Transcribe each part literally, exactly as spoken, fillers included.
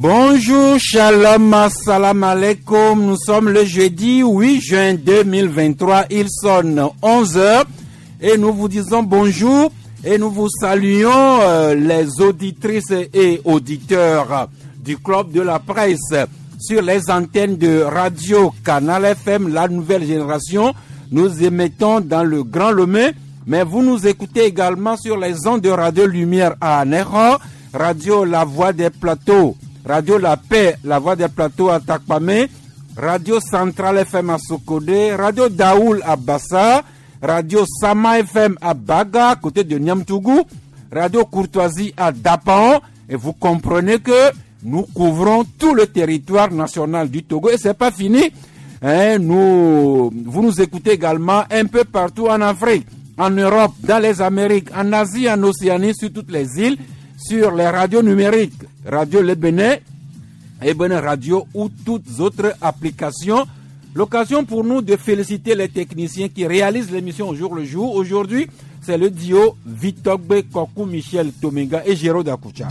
Bonjour, shalom, salam alaikum. Nous sommes le jeudi huit juin deux mille vingt-trois. Il sonne onze heures et nous vous disons bonjour et nous vous saluons euh, les auditrices et auditeurs du Club de la Presse sur les antennes de Radio Canal F M, la nouvelle génération. Nous émettons dans le Grand Lomé, mais vous nous écoutez également sur les ondes de Radio Lumière à Anéro, Radio La Voix des Plateaux, Radio La Paix, La Voix des Plateaux à Takpamé, Radio Centrale F M à Sokodé, Radio Daoul à Bassa, Radio Sama F M à Baga, côté de Niamtougou, Radio Courtoisie à Dapan. Et vous comprenez que nous couvrons tout le territoire national du Togo. Et c'est pas fini. Hein, nous, vous nous écoutez également un peu partout en Afrique, en Europe, dans les Amériques, en Asie, en Océanie, sur toutes les îles, sur les radios numériques, Radio Le Bénin, et Bénin Radio ou toutes autres applications. L'occasion pour nous de féliciter les techniciens qui réalisent l'émission au jour le jour. Aujourd'hui, c'est le duo Vitogbe Kokou, Michel Tomenga et Géraud Dakoucha.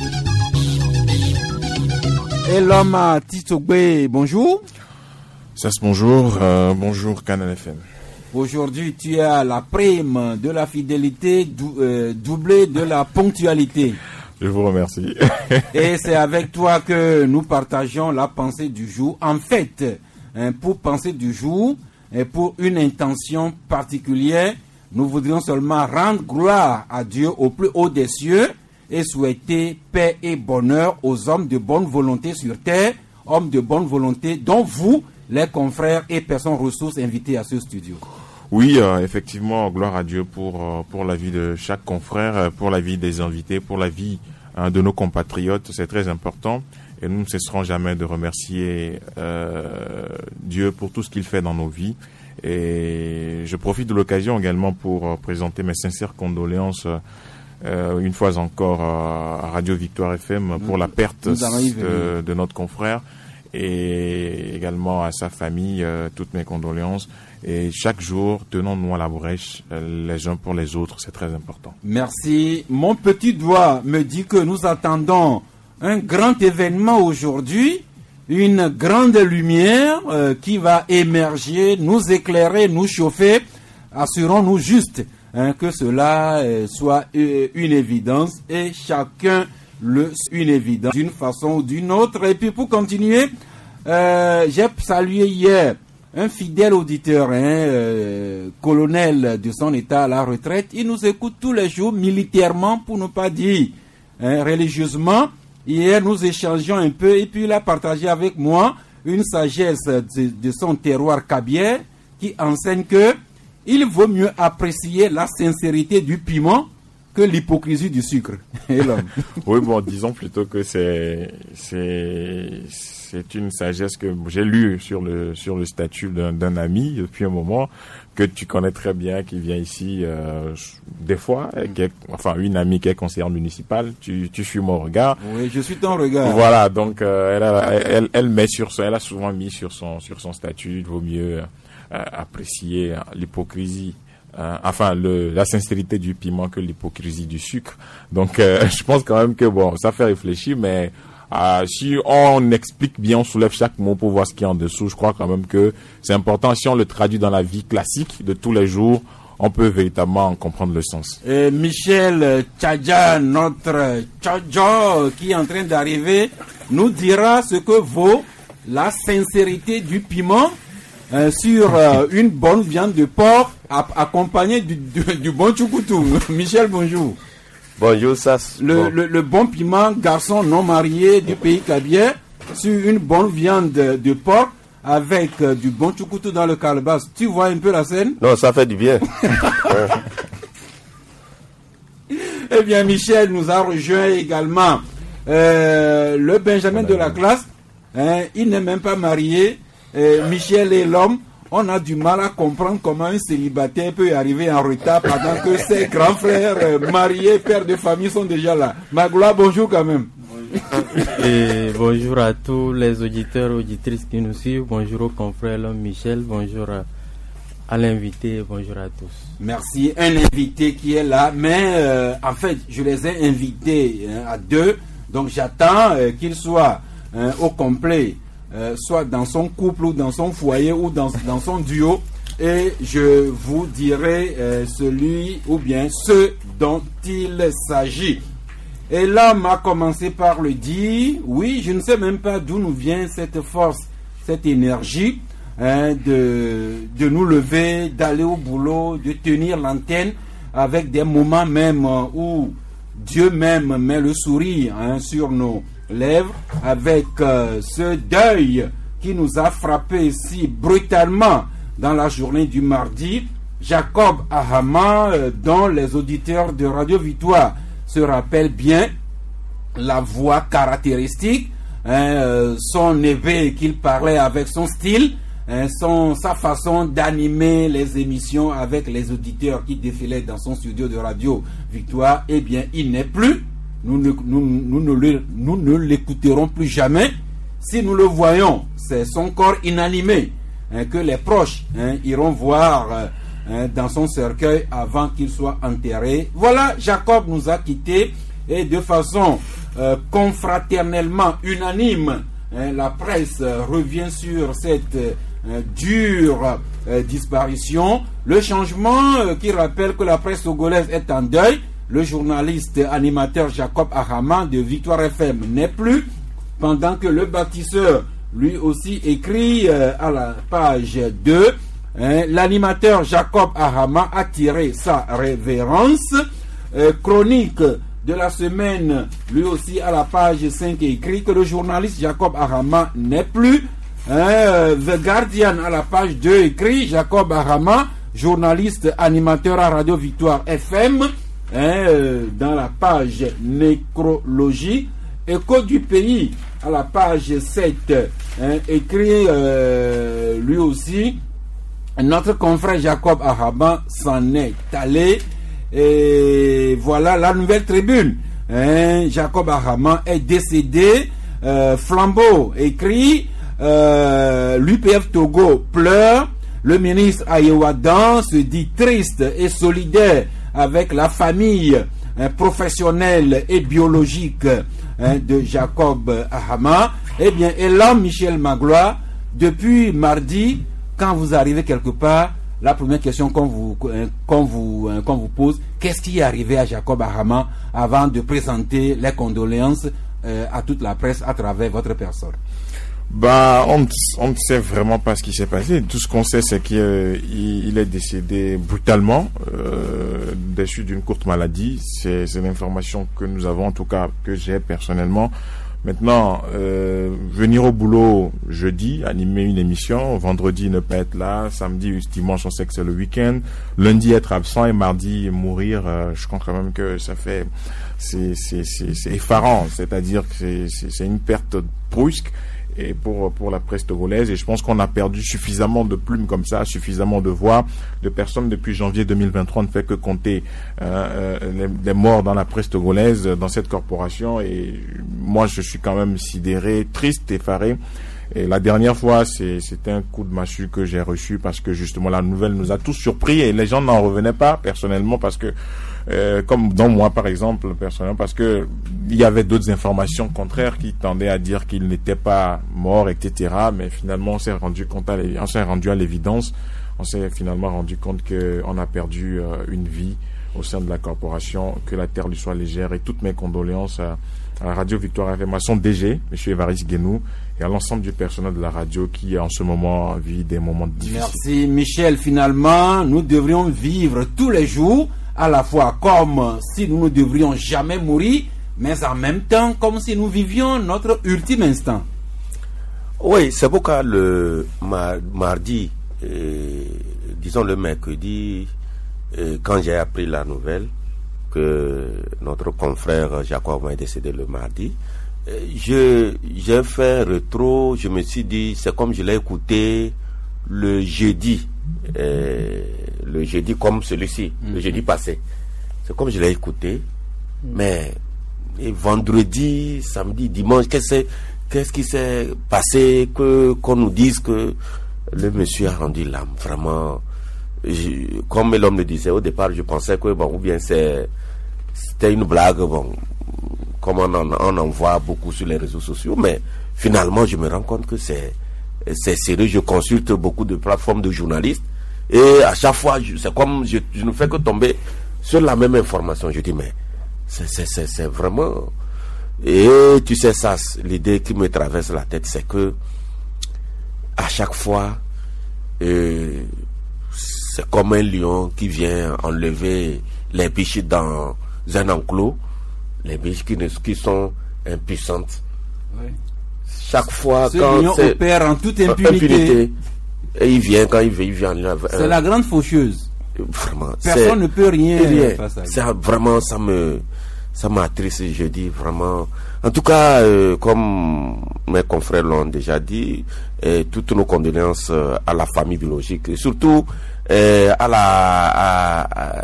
Et l'homme à Titogbe, bonjour. Ça se bonjour, euh, bonjour Canal F M. Aujourd'hui, tu as la prime de la fidélité dou, euh, doublée de la ponctualité. Je vous remercie. Et c'est avec toi que nous partageons la pensée du jour. En fait, hein, pour pensée du jour et pour une intention particulière, nous voudrions seulement rendre gloire à Dieu au plus haut des cieux et souhaiter paix et bonheur aux hommes de bonne volonté sur terre, hommes de bonne volonté dont vous, les confrères et personnes ressources invités à ce studio. Oui, euh, effectivement, gloire à Dieu pour euh, pour la vie de chaque confrère, pour la vie des invités, pour la vie hein, de nos compatriotes. C'est très important et nous ne cesserons jamais de remercier euh, Dieu pour tout ce qu'il fait dans nos vies. Et je profite de l'occasion également pour euh, présenter mes sincères condoléances euh, une fois encore euh, à Radio Victoire F M pour la perte de, de notre confrère. Et également à sa famille, euh, toutes mes condoléances. Et chaque jour, tenons-nous à la brèche euh, les uns pour les autres, c'est très important. Merci. Mon petit doigt me dit que nous attendons un grand événement aujourd'hui, une grande lumière euh, qui va émerger, nous éclairer, nous chauffer. Assurons-nous juste hein, que cela euh, soit euh, une évidence et chacun le une évidence d'une façon ou d'une autre. Et puis pour continuer, euh, j'ai salué hier un fidèle auditeur, hein, euh, colonel de son état à la retraite. Il nous écoute tous les jours militairement, pour ne pas dire hein, religieusement. Hier nous échangeons un peu et puis il a partagé avec moi une sagesse de, de son terroir cabière qui enseigne que il vaut mieux apprécier la sincérité du piment que l'hypocrisie du sucre. Et l'homme. Oui, bon, disons plutôt que c'est c'est c'est une sagesse que j'ai lue sur le sur le statut d'un, d'un ami depuis un moment que tu connais très bien, qui vient ici euh, des fois, qui est, enfin une amie qui est conseillère municipale. Tu tu suis mon regard. Oui, je suis ton regard. Voilà, donc euh, elle, a, elle elle elle met sur son, elle a souvent mis sur son sur son statut. Il vaut mieux euh, apprécier l'hypocrisie. Euh, enfin, le, la sincérité du piment que l'hypocrisie du sucre. Donc, euh, je pense quand même que bon, ça fait réfléchir, mais euh, si on explique bien, on soulève chaque mot pour voir ce qu'il y a en dessous. Je crois quand même que c'est important. Si on le traduit dans la vie classique de tous les jours, on peut véritablement en comprendre le sens. Et Michel Tchadja, notre Tchadja qui est en train d'arriver, nous dira ce que vaut la sincérité du piment. Euh, sur euh, une bonne viande de porc accompagnée du, du, du bon choucoutou. Michel, bonjour. Bonjour, ça. Le, bon. le, le bon piment garçon non marié du pays cabier sur une bonne viande de, de porc avec euh, du bon choucoutou dans le calebasse. Tu vois un peu la scène? Non, ça fait du bien. Eh bien, Michel nous a rejoint également euh, le Benjamin de la classe. Hein, il n'est même pas marié. Euh, Michel est l'homme. On a du mal à comprendre comment un célibataire peut arriver en retard pendant que ses grands frères euh, mariés, pères de famille sont déjà là. Magloire, bonjour quand même. Bonjour. Et bonjour à tous les auditeurs et auditrices qui nous suivent. Bonjour au confrère l'homme Michel. Bonjour à, à l'invité. Bonjour à tous. Merci. Un invité qui est là. Mais euh, en fait, je les ai invités hein, à deux. Donc j'attends euh, qu'ils soient hein, au complet, euh, soit dans son couple ou dans son foyer ou dans, dans son duo, et je vous dirai euh, celui ou bien ce dont il s'agit. Et l'homme a commencé par le dire, oui, je ne sais même pas d'où nous vient cette force, cette énergie, hein, de, de nous lever, d'aller au boulot, de tenir l'antenne, avec des moments même où Dieu même met le sourire, hein, sur nos lèvres, avec euh, ce deuil qui nous a frappé si brutalement dans la journée du mardi. Jacob Ahama, euh, dont les auditeurs de Radio Victoire se rappellent bien la voix caractéristique, hein, euh, son éveil qu'il parlait avec son style, hein, son, sa façon d'animer les émissions avec les auditeurs qui défilaient dans son studio de Radio Victoire. Eh bien, il n'est plus. Nous ne, nous, nous, nous, le, nous ne l'écouterons plus jamais. Si nous le voyons, c'est son corps inanimé, hein, que les proches, hein, iront voir euh, hein, dans son cercueil avant qu'il soit enterré. Voilà, Jacob nous a quittés, et de façon euh, confraternellement unanime, hein, la presse euh, revient sur cette euh, dure euh, disparition. Le changement euh, qui rappelle que la presse togolaise est en deuil. Le journaliste animateur Jacob Ahama de Victoire F M n'est plus, pendant que le bâtisseur lui aussi écrit euh, à la page deux, hein, l'animateur Jacob Ahama a tiré sa révérence. Euh, chronique de la semaine, lui aussi à la page cinq, écrit que le journaliste Jacob Ahama n'est plus. Hein, The Guardian à la page deux écrit Jacob Ahama, journaliste animateur à Radio Victoire F M, hein, euh, dans la page nécrologie. Écho du pays à la page sept, hein, écrit euh, lui aussi, notre confrère Jacob Ahama s'en est allé. Et voilà la Nouvelle Tribune, hein, Jacob Ahama est décédé. euh, Flambeau écrit euh, l'U P F Togo pleure. Le ministre Ayewadan se dit triste et solidaire avec la famille, hein, professionnelle et biologique, hein, de Jacob Ahama. Eh bien, et l'homme Michel Magloire, depuis mardi, quand vous arrivez quelque part, la première question qu'on vous, qu'on vous, qu'on vous pose, qu'est-ce qui est arrivé à Jacob Ahama, avant de présenter les condoléances euh, à toute la presse à travers votre personne? Bah, on, on ne sait vraiment pas ce qui s'est passé. Tout ce qu'on sait, c'est qu'il euh, il est décédé brutalement, euh, déchu d'une courte maladie. C'est, c'est l'information que nous avons, en tout cas que j'ai personnellement. Maintenant, euh, venir au boulot jeudi, animer une émission, vendredi ne pas être là, samedi, dimanche on sait que c'est le week-end, lundi être absent et mardi mourir, euh, je crois quand même que ça fait, c'est, c'est, c'est, c'est effarant, c'est-à-dire que c'est, c'est, c'est une perte brusque. Et pour pour la presse togolaise, et je pense qu'on a perdu suffisamment de plumes comme ça, suffisamment de voix, de personnes depuis janvier deux mille vingt-trois. On ne fait que compter euh, les, les morts dans la presse togolaise, dans cette corporation, et moi je suis quand même sidéré, triste, effaré. Et la dernière fois, c'est, c'était un coup de massue que j'ai reçu, parce que justement la nouvelle nous a tous surpris et les gens n'en revenaient pas personnellement, parce que Euh, comme dans moi par exemple personnellement, parce que il y avait d'autres informations contraires qui tendaient à dire qu'il n'était pas mort, et cetera. Mais finalement on s'est rendu compte à on s'est rendu à l'évidence, on s'est finalement rendu compte que on a perdu euh, une vie au sein de la corporation. Que la terre lui soit légère, et toutes mes condoléances à, à Radio Victoire F M, à son D G, Monsieur Évariste Guénou, et à l'ensemble du personnel de la radio qui en ce moment vit des moments difficiles. Merci Michel. Finalement, nous devrions vivre tous les jours à la fois comme si nous ne devrions jamais mourir, mais en même temps comme si nous vivions notre ultime instant. Oui, c'est pourquoi le mar- mardi, euh, disons le mercredi, euh, quand j'ai appris la nouvelle que notre confrère Jacob est décédé le mardi, euh, je, j'ai fait un rétro, je me suis dit, c'est comme je l'ai écouté le jeudi. Euh, le jeudi comme celui-ci, mmh. le jeudi passé. C'est comme je l'ai écouté, mmh. mais et vendredi, samedi, dimanche, qu'est-ce, qu'est-ce qui s'est passé, que, qu'on nous dise que le monsieur a rendu l'âme. Vraiment, je, comme l'homme le disait au départ, je pensais que, bon, ou bien c'est, c'était une blague, bon, comme on en, on en voit beaucoup sur les réseaux sociaux, mais finalement, je me rends compte que c'est, c'est sérieux. Je consulte beaucoup de plateformes de journalistes et à chaque fois, je, c'est comme je, je ne fais que tomber sur la même information. Je dis, mais c'est, c'est, c'est, c'est vraiment... Et tu sais ça, l'idée qui me traverse la tête, c'est que à chaque fois, euh, c'est comme un lion qui vient enlever les biches dans un enclos, les biches qui, ne, qui sont impuissantes. Oui. Chaque fois, ce quand lion c'est opère en toute impunité. impunité, et il vient quand il vient, il vient. C'est euh, la grande faucheuse. Vraiment. Personne ne peut rien. rien. C'est vraiment, ça me, ça m'attriste. Je dis vraiment. En tout cas, euh, comme mes confrères l'ont déjà dit, euh, toutes nos condoléances euh, à la famille biologique, et surtout euh, à la à,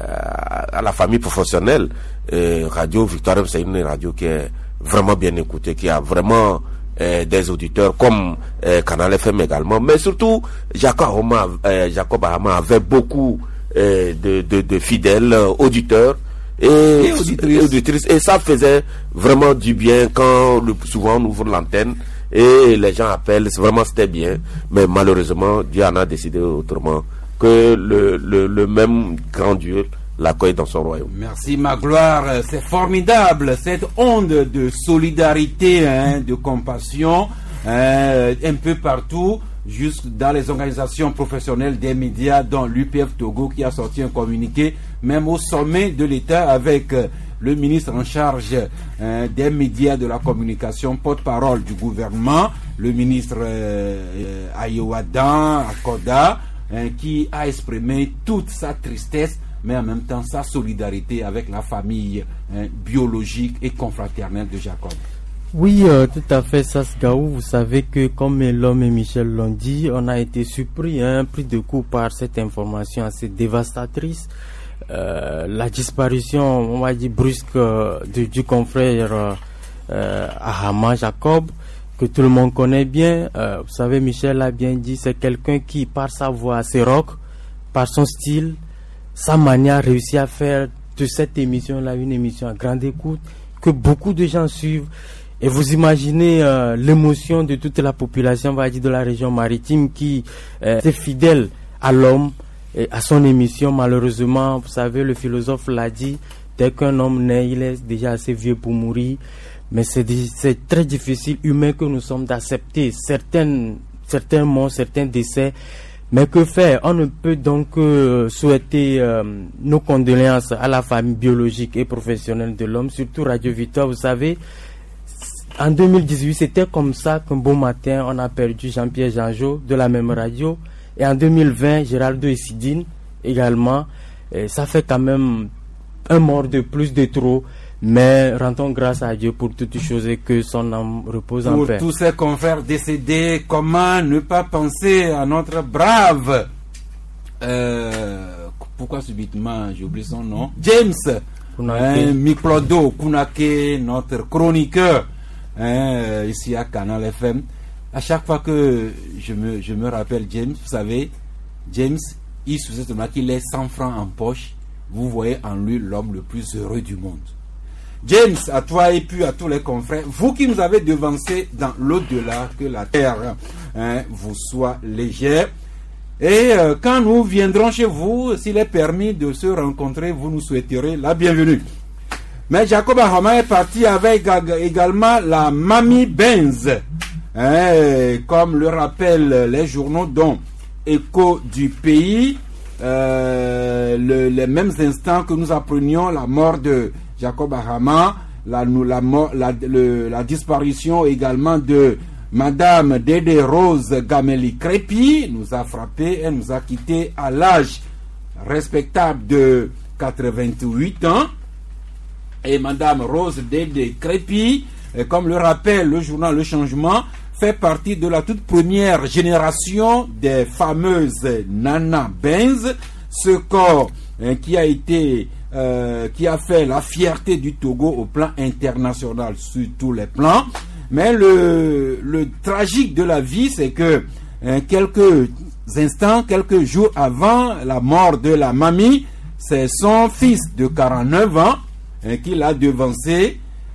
à, à la famille professionnelle. Euh, Radio Victoire, c'est une radio qui est vraiment bien écoutée, qui a vraiment euh, des auditeurs comme euh, Canal F M également, mais surtout Jacob Ahama, euh, Jacob Ahama avait beaucoup euh, de, de, de fidèles euh, auditeurs et, et, auditrices. et auditrices, et ça faisait vraiment du bien quand le, souvent on ouvre l'antenne et les gens appellent, vraiment c'était bien, mais malheureusement Dieu en a décidé autrement, que le, le, le même grand Dieu l'accueille dans son royaume. Merci Magloire, c'est formidable cette onde de solidarité, hein, de compassion, hein, un peu partout, juste dans les organisations professionnelles des médias, dont l'U P F Togo qui a sorti un communiqué, même au sommet de l'État avec le ministre en charge hein, des médias, de la communication, porte-parole du gouvernement, le ministre euh, Ayoadan Akoda, hein, qui a exprimé toute sa tristesse, mais en même temps sa solidarité avec la famille hein, biologique et confraternelle de Jacob. Oui, euh, tout à fait, Sasgaou. Vous savez que, comme l'homme et Michel l'ont dit, on a été surpris, hein, pris de coup par cette information assez dévastatrice. Euh, la disparition, on va dire, brusque euh, du, du confrère euh, Ahama Jacob, que tout le monde connaît bien. Euh, vous savez, Michel l'a bien dit, c'est quelqu'un qui, par sa voix assez rock, par son style, sa manière, réussit à faire de cette émission-là une émission à grande écoute, que beaucoup de gens suivent. Et vous imaginez euh, l'émotion de toute la population, on va dire, de la région maritime qui euh, est fidèle à l'homme et à son émission. Malheureusement, vous savez, le philosophe l'a dit, dès qu'un homme naît, il est déjà assez vieux pour mourir. Mais c'est, c'est très difficile, humain que nous sommes, d'accepter certaines, certains morts, certains décès. Mais que faire? On ne peut donc euh, souhaiter euh, nos condoléances à la famille biologique et professionnelle de l'homme, surtout Radio Victoire. Vous savez, en deux mille dix-huit, c'était comme ça qu'un beau matin, on a perdu Jean-Pierre Janjot de la même radio. Et en deux mille vingt, Géraldo Essidine également. Et ça fait quand même un mort de plus de trop. Mais rendons grâce à Dieu pour toutes choses et que son âme repose en paix. Pour tous ces confrères décédés, comment ne pas penser à notre brave, euh, pourquoi subitement j'ai oublié son nom, James hein, Miklodo Kunake, notre chroniqueur hein, ici à Canal F M. À chaque fois que je me, je me rappelle James, vous savez, James, il se dit qu'il est cent francs en poche. Vous voyez en lui l'homme le plus heureux du monde. James, à toi et puis à tous les confrères, vous qui nous avez devancés dans l'au-delà, que la terre hein, vous soit légère. Et euh, quand nous viendrons chez vous, s'il est permis de se rencontrer, vous nous souhaiterez la bienvenue. Mais Jacob Ahama est parti avec également la Mamie Benz, hein, comme le rappellent les journaux dont Écho du Pays, euh, le, les mêmes instants que nous apprenions la mort de Jacob Ahama, la, la, la, le, la disparition également de Madame Dédé Rose Gameli Crépi nous a frappé. Elle nous a quittés à l'âge respectable de quatre-vingt-huit ans. Et Madame Rose Dédé Crépi, comme le rappelle le journal Le Changement, fait partie de la toute première génération des fameuses Nana Benz, ce corps hein, qui a été Euh, qui a fait la fierté du Togo au plan international sur tous les plans. Mais le, le tragique de la vie, c'est que hein, quelques instants, quelques jours avant la mort de la mamie, c'est son fils de quarante-neuf ans hein, qui l'a devancé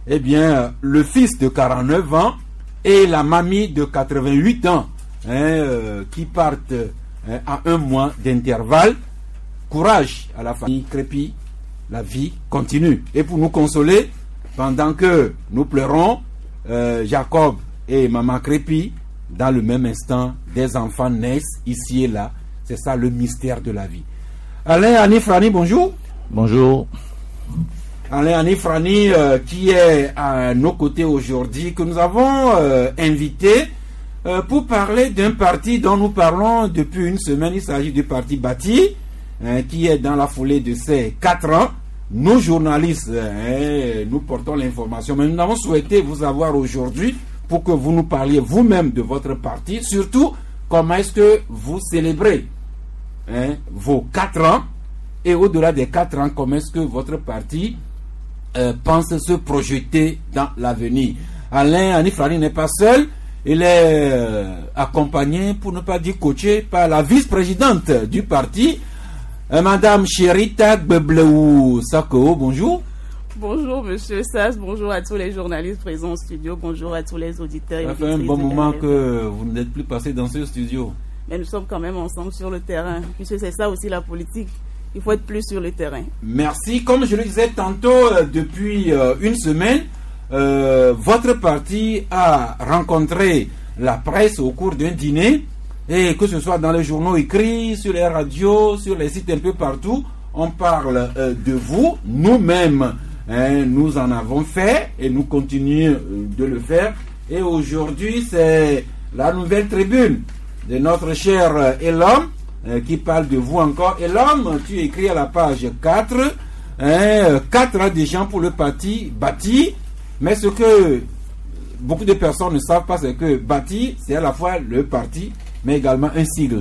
eh bien, le fils de quarante-neuf ans et la mamie de quatre-vingt-huit ans, hein, euh, qui partent hein, à un mois d'intervalle. Courage à la famille Crépi, la vie continue. Et pour nous consoler, pendant que nous pleurons, euh, Jacob et maman Crépi, dans le même instant, des enfants naissent ici et là. C'est ça le mystère de la vie. Alain Anifrani, bonjour. Bonjour. Alain Anifrani, euh, qui est à nos côtés aujourd'hui, que nous avons euh, invité euh, pour parler d'un parti dont nous parlons depuis une semaine. Il s'agit du parti Bâti, hein, qui est dans la foulée de ses quatre ans. Nous, journalistes, hein, nous portons l'information, mais nous avons souhaité vous avoir aujourd'hui pour que vous nous parliez vous-même de votre parti, surtout comment est-ce que vous célébrez hein, vos quatre ans, et au-delà des quatre ans, comment est-ce que votre parti euh, pense se projeter dans l'avenir. Alain Anifrani n'est pas seul, il est euh, accompagné, pour ne pas dire coaché, par la vice-présidente du parti, euh, Madame Chérita Gbebleou Sako. Bonjour. Bonjour Monsieur Sass, bonjour à tous les journalistes présents au studio, bonjour à tous les auditeurs. Ça fait un bon moment que vous n'êtes plus passé dans ce studio. Mais nous sommes quand même ensemble sur le terrain, puisque c'est ça aussi la politique. Il faut être plus sur le terrain. Merci. Comme je le disais tantôt, euh, depuis euh, une semaine, euh, votre parti a rencontré la presse au cours d'un dîner, et que ce soit dans les journaux écrits, sur les radios, sur les sites un peu partout, on parle euh, de vous, nous-mêmes. Hein, nous en avons fait et nous continuons de le faire. Et aujourd'hui, c'est la nouvelle tribune de notre cher Elam euh, qui parle de vous encore. Elam, tu écris à la page quatre, hein, quatre ans des gens pour le parti Bâti. Mais ce que beaucoup de personnes ne savent pas, c'est que Bâti, c'est à la fois le parti, mais également un sigle.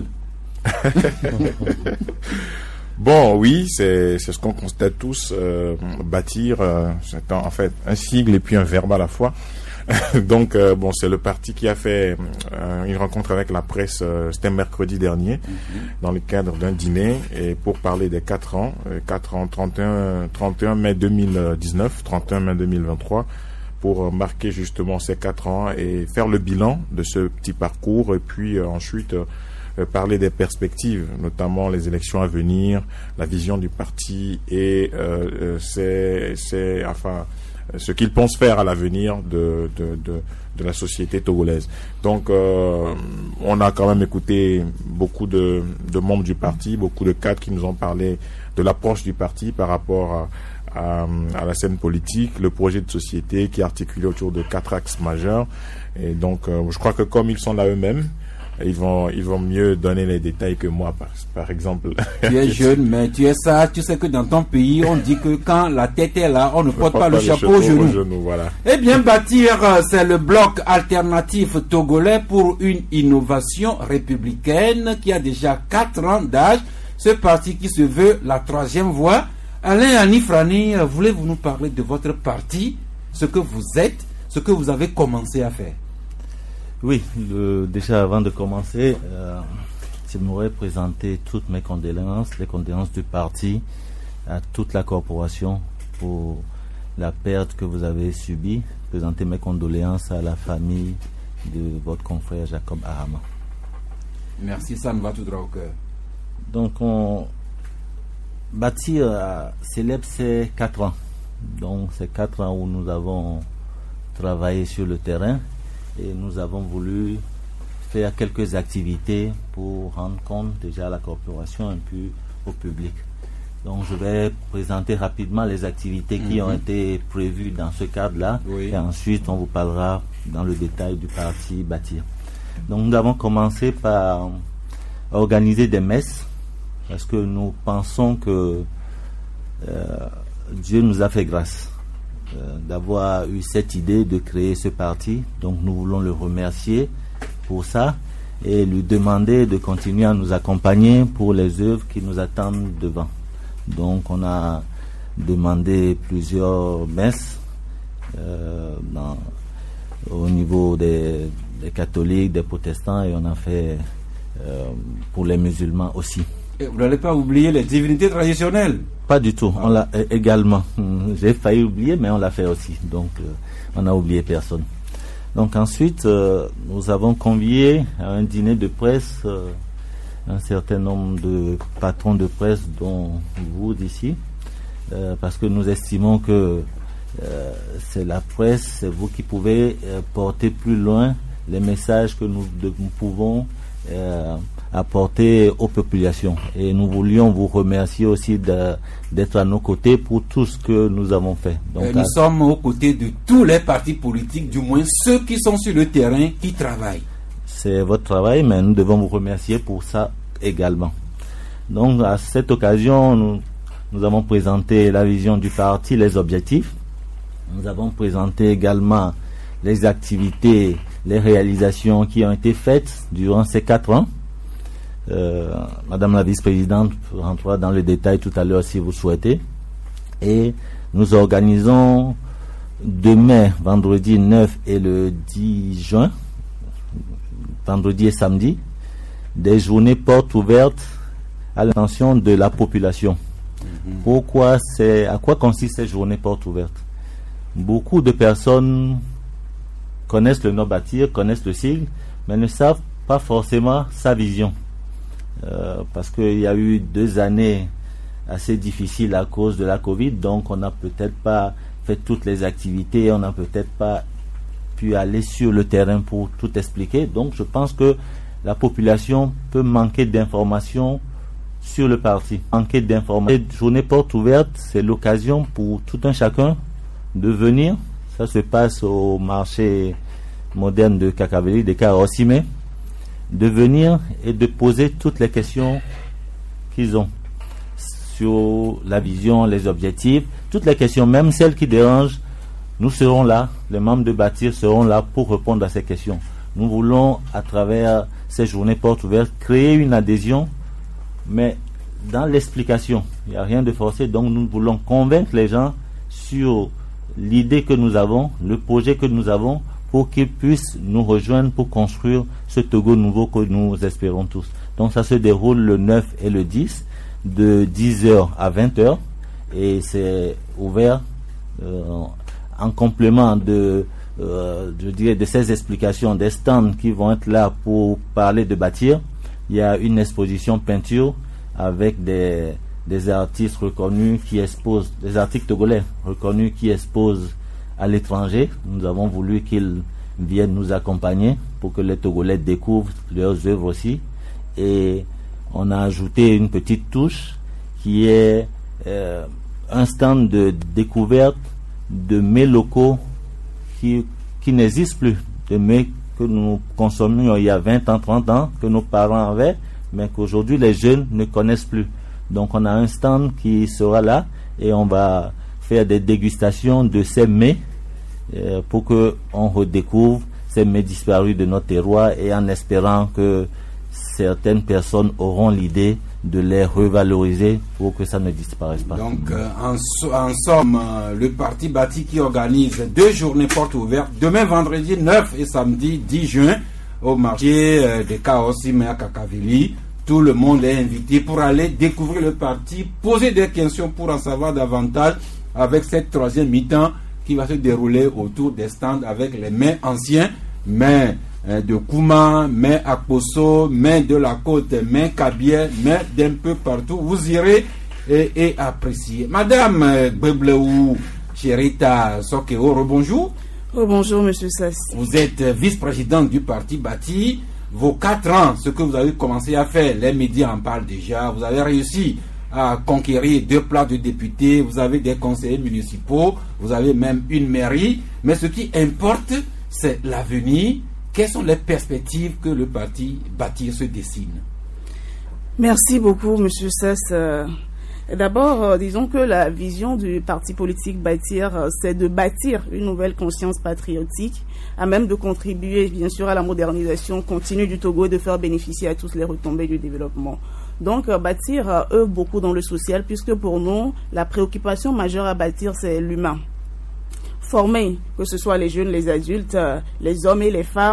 Bon, oui, c'est c'est ce qu'on constate tous. Euh, bâtir, euh, c'est en, en fait un sigle et puis un verbe à la fois. Donc, euh, bon, c'est le parti qui a fait euh, une rencontre avec la presse. Euh, C'était mercredi dernier, mm-hmm. dans le cadre d'un dîner, et pour parler des quatre ans, euh, quatre ans, trente et un, trente et un mai deux mille dix-neuf, trente et un mai deux mille vingt-trois, pour marquer justement ces quatre ans et faire le bilan de ce petit parcours, et puis euh, ensuite euh, Euh, parler des perspectives, notamment les élections à venir, la vision du parti et euh, euh, c'est, c'est, enfin, ce qu'il pense faire à l'avenir de, de, de, de la société togolaise. Donc, euh, on a quand même écouté beaucoup de, de membres du parti, beaucoup de cadres qui nous ont parlé de l'approche du parti par rapport à, à, à la scène politique, le projet de société qui est articulé autour de quatre axes majeurs. Et donc, euh, je crois que comme ils sont là eux-mêmes, Ils vont, ils vont mieux donner les détails que moi, par, par exemple. Tu es jeune, mais tu es sage. Tu sais que dans ton pays, on dit que quand la tête est là, on ne porte pas, pas le chapeau, chapeau au genou. genou voilà. Eh bien, Bâtir, c'est le bloc alternatif togolais pour une innovation républicaine qui a déjà quatre ans d'âge. Ce parti qui se veut la troisième voie. Alain Anifrani, voulez-vous nous parler de votre parti, ce que vous êtes, ce que vous avez commencé à faire? Oui, le, déjà avant de commencer, euh, j'aimerais présenter toutes mes condoléances, les condoléances du parti à toute la corporation pour la perte que vous avez subie. Présenter mes condoléances à la famille de votre confrère Jacob Ahama. Merci, ça me va tout droit au cœur. Donc, on Bâtir euh, célèbre ces quatre ans. Donc, c'est quatre ans où nous avons travaillé sur le terrain. Et nous avons voulu faire quelques activités pour rendre compte déjà à la corporation et puis au public. Donc je vais présenter rapidement les activités qui mm-hmm. ont été prévues dans ce cadre-là. Oui. Et ensuite on vous parlera dans le détail du parti Bâtir. Donc nous avons commencé par organiser des messes parce que nous pensons que euh, Dieu nous a fait grâce d'avoir eu cette idée de créer ce parti. Donc nous voulons le remercier pour ça et lui demander de continuer à nous accompagner pour les œuvres qui nous attendent devant. Donc on a demandé plusieurs messes euh, dans, au niveau des, des catholiques, des protestants, et on a fait euh, pour les musulmans aussi. Et vous n'allez pas oublier les divinités traditionnelles? Pas du tout, on l'a également. J'ai failli oublier, mais on l'a fait aussi. Donc, euh, on n'a oublié personne. Donc ensuite, euh, nous avons convié à un dîner de presse euh, un certain nombre de patrons de presse, dont vous d'ici, euh, parce que nous estimons que euh, c'est la presse, c'est vous qui pouvez euh, porter plus loin les messages que nous, de, nous pouvons euh, apporter aux populations. Et nous voulions vous remercier aussi de, d'être à nos côtés pour tout ce que nous avons fait. Donc, euh, nous à... sommes aux côtés de tous les partis politiques, du moins ceux qui sont sur le terrain, qui travaillent. C'est votre travail, mais nous devons vous remercier pour ça également. Donc à cette occasion, nous, nous avons présenté la vision du parti, les objectifs. Nous avons présenté également les activités, les réalisations qui ont été faites durant ces quatre ans. Euh, Madame la vice-présidente rentrera dans le détail tout à l'heure si vous souhaitez. Et nous organisons demain, vendredi neuf et le dix juin, vendredi et samedi, des journées portes ouvertes à l'attention de la population. Mmh. Pourquoi c'est, à quoi consiste ces journées portes ouvertes? Beaucoup de personnes connaissent le nom Bâtir, connaissent le sigle, mais ne savent pas forcément sa vision. Euh, parce qu'il y a eu deux années assez difficiles à cause de la Covid, donc on n'a peut-être pas fait toutes les activités, on n'a peut-être pas pu aller sur le terrain pour tout expliquer. Donc je pense que la population peut manquer d'informations sur le parti. Manquer d'informations. Les journées portes ouvertes, c'est l'occasion pour tout un chacun de venir. Ça se passe au marché moderne de Kakaveli, de Karossime, de venir et de poser toutes les questions qu'ils ont sur la vision, les objectifs, toutes les questions, même celles qui dérangent. Nous serons là, les membres de Bâtir seront là pour répondre à ces questions. Nous voulons, à travers ces journées portes ouvertes, créer une adhésion, mais dans l'explication. Il n'y a rien de forcé, donc nous voulons convaincre les gens sur l'idée que nous avons, le projet que nous avons, pour qu'ils puissent nous rejoindre pour construire ce Togo nouveau que nous espérons tous. Donc ça se déroule le neuf et le dix, de dix heures à vingt heures, et c'est ouvert euh, en complément de, euh, je dirais, de ces explications, des stands qui vont être là pour parler de Bâtir. Il y a une exposition peinture avec des, des artistes reconnus qui exposent, des artistes togolais reconnus qui exposent à l'étranger. Nous avons voulu qu'ils viennent nous accompagner pour que les Togolais découvrent leurs œuvres aussi. Et on a ajouté une petite touche qui est euh, un stand de découverte de mets locaux qui, qui n'existent plus, de mets que nous consommions il y a vingt ans, trente ans, que nos parents avaient, mais qu'aujourd'hui les jeunes ne connaissent plus. Donc on a un stand qui sera là et on va faire des dégustations de ces mets euh, pour que on redécouvre ces mets disparus de notre terroir, et en espérant que certaines personnes auront l'idée de les revaloriser pour que ça ne disparaisse pas. Donc, euh, en, en somme, euh, le parti Bâti qui organise deux journées portes ouvertes, demain vendredi neuf et samedi dix juin, au marché euh, de Kaossime à Kakaveli. Tout le monde est invité pour aller découvrir le parti, poser des questions pour en savoir davantage avec cette troisième mi-temps qui va se dérouler autour des stands avec les mains anciens, mains de Kouma, mais à Poso, mais de la côte, mais Kabier, mais d'un peu partout. Vous irez et, et apprécier. Madame Gbebleou Chérita Sokeo, rebonjour. Rebonjour, monsieur Sass. Vous êtes vice-présidente du parti Bâti. Vos quatre ans, ce que vous avez commencé à faire, les médias en parlent déjà. Vous avez réussi à conquérir deux places de députés. Vous avez des conseillers municipaux. Vous avez même une mairie. Mais ce qui importe, c'est l'avenir. Quelles sont les perspectives que le parti Bâtir se dessine? Merci beaucoup, monsieur Sass. D'abord, euh, disons que la vision du parti politique Bâtir, euh, c'est de bâtir une nouvelle conscience patriotique, à même de contribuer, bien sûr, à la modernisation continue du Togo et de faire bénéficier à tous les retombées du développement. Donc, euh, Bâtir euh, œuvre beaucoup dans le social, puisque pour nous, la préoccupation majeure à Bâtir, c'est l'humain. Former, que ce soit les jeunes, les adultes, les hommes et les femmes,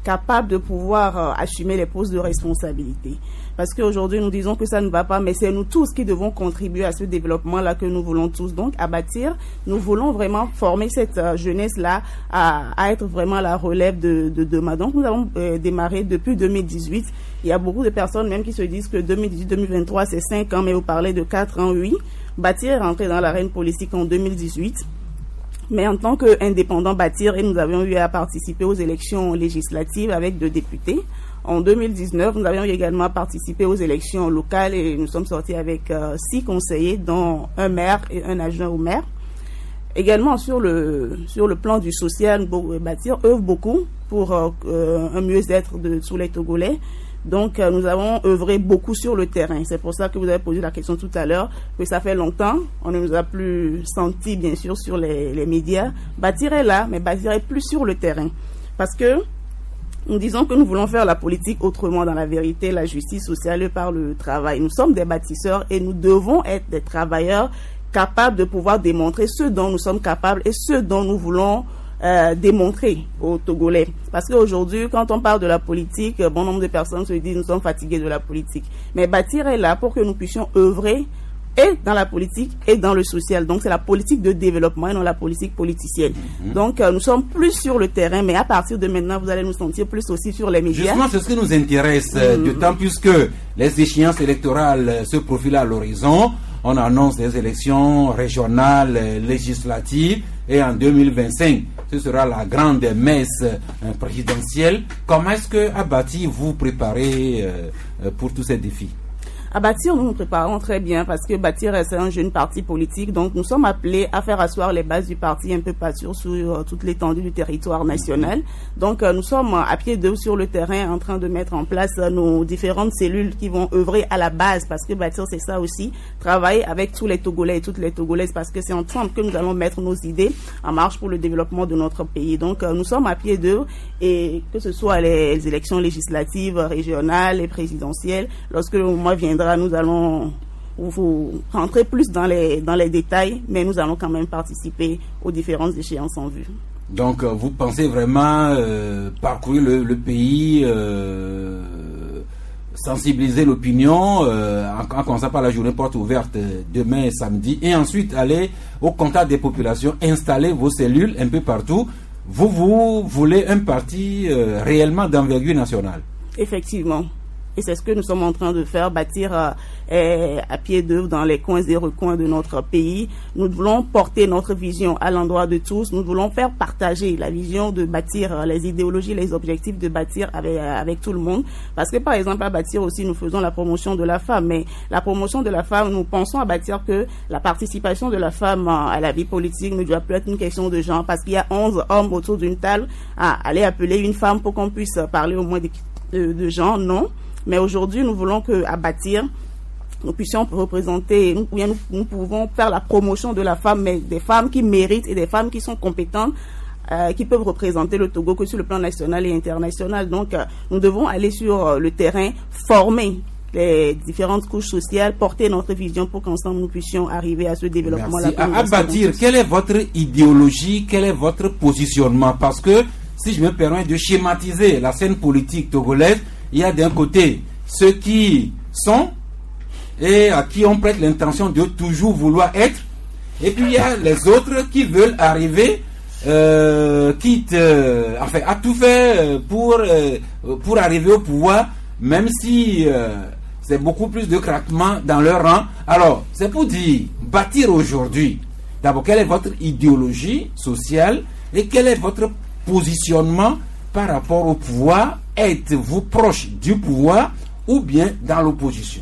capables de pouvoir euh, assumer les postes de responsabilité. Parce qu'aujourd'hui, nous disons que ça ne va pas, mais c'est nous tous qui devons contribuer à ce développement-là que nous voulons tous donc à bâtir. Nous voulons vraiment former cette euh, jeunesse-là à, à être vraiment la relève de, de demain. Donc, nous avons euh, démarré depuis deux mille dix-huit. Il y a beaucoup de personnes même qui se disent que deux mille dix-huit deux mille vingt-trois, c'est cinq ans, mais vous parlez de quatre ans, oui. Bâtir est rentré dans l'arène politique en deux mille dix-huit. Mais en tant qu'indépendant Bâtir, et nous avions eu à participer aux élections législatives avec deux députés. En deux mille dix-neuf, nous avions également participé aux élections locales et nous sommes sortis avec euh, six conseillers, dont un maire et un adjoint au maire. Également sur le sur le plan du social, Bâtir œuvre beaucoup pour euh, un mieux-être de tous les Togolais. Donc, euh, nous avons œuvré beaucoup sur le terrain. C'est pour ça que vous avez posé la question tout à l'heure, que ça fait longtemps. On ne nous a plus senti, bien sûr, sur les, les médias. Bâtir est là, mais Bâtir est plus sur le terrain. Parce que nous disons que nous voulons faire la politique autrement, dans la vérité, la justice sociale par le travail. Nous sommes des bâtisseurs et nous devons être des travailleurs capables de pouvoir démontrer ce dont nous sommes capables et ce dont nous voulons Euh, démontrer aux Togolais. Parce qu'aujourd'hui, quand on parle de la politique, bon nombre de personnes se disent nous sommes fatigués de la politique. Mais Bâtir est là pour que nous puissions œuvrer et dans la politique et dans le social. Donc c'est la politique de développement et non la politique politicienne. Mm-hmm. Donc euh, nous sommes plus sur le terrain, mais à partir de maintenant, vous allez nous sentir plus aussi sur les médias. Justement, c'est ce qui nous intéresse, mm-hmm. d'autant plus que les échéances électorales se profilent à l'horizon. On annonce des élections régionales, législatives, et en deux mille vingt-cinq, ce sera la grande messe euh, présidentielle. Comment est-ce que à Bâtir vous préparez euh, pour tous ces défis? À Bâtir, nous nous préparons très bien parce que Bâtir, c'est un jeune parti politique. Donc, nous sommes appelés à faire asseoir les bases du parti un peu partout sur euh, toute l'étendue du territoire national. Donc, euh, nous sommes à pied d'œuvre sur le terrain en train de mettre en place euh, nos différentes cellules qui vont œuvrer à la base parce que Bâtir, c'est ça aussi. Travailler avec tous les Togolais et toutes les Togolaises parce que c'est ensemble que nous allons mettre nos idées en marche pour le développement de notre pays. Donc, euh, nous sommes à pied d'œuvre et que ce soit les, les élections législatives, régionales et présidentielles, lorsque le moment viendra, nous allons vous rentrer plus dans les, dans les détails, mais nous allons quand même participer aux différentes échéances en vue. Donc, euh, vous pensez vraiment euh, parcourir le, le pays, euh, sensibiliser l'opinion, euh, en, en commençant par la journée porte ouverte euh, demain samedi, et ensuite aller au contact des populations, installer vos cellules un peu partout. Vous, vous voulez un parti euh, réellement d'envergure nationale? Effectivement. Et c'est ce que nous sommes en train de faire, Bâtir euh, à pied d'œuvre dans les coins et recoins de notre pays. Nous voulons porter notre vision à l'endroit de tous. Nous voulons faire partager la vision de Bâtir, les idéologies, les objectifs de Bâtir avec, avec tout le monde. Parce que par exemple à Bâtir aussi, nous faisons la promotion de la femme. Mais la promotion de la femme, nous pensons à Bâtir que la participation de la femme à la vie politique ne doit plus être une question de genre. Parce qu'il y a onze hommes autour d'une table à aller appeler une femme pour qu'on puisse parler au moins de, de, de genre. Non. Mais aujourd'hui, nous voulons qu'à Bâtir, nous puissions représenter, nous, nous, nous pouvons faire la promotion de la femme, mais des femmes qui méritent et des femmes qui sont compétentes, euh, qui peuvent représenter le Togo que sur le plan national et international. Donc, euh, nous devons aller sur euh, le terrain, former les différentes couches sociales, porter notre vision pour qu'ensemble nous puissions arriver à ce développement-là. À, à Bâtir, quelle est votre idéologie, quel est votre positionnement? Parce que, si je me permets de schématiser la scène politique togolaise, il y a d'un côté ceux qui sont et à qui on prête l'intention de toujours vouloir être, et puis il y a les autres qui veulent arriver, euh, quitte, euh, enfin, à tout faire pour, euh, pour arriver au pouvoir, même si euh, c'est beaucoup plus de craquements dans leur rang. Alors, c'est pour dire, Bâtir aujourd'hui, d'abord, quelle est votre idéologie sociale et quel est votre positionnement par rapport au pouvoir? Êtes-vous proche du pouvoir ou bien dans l'opposition?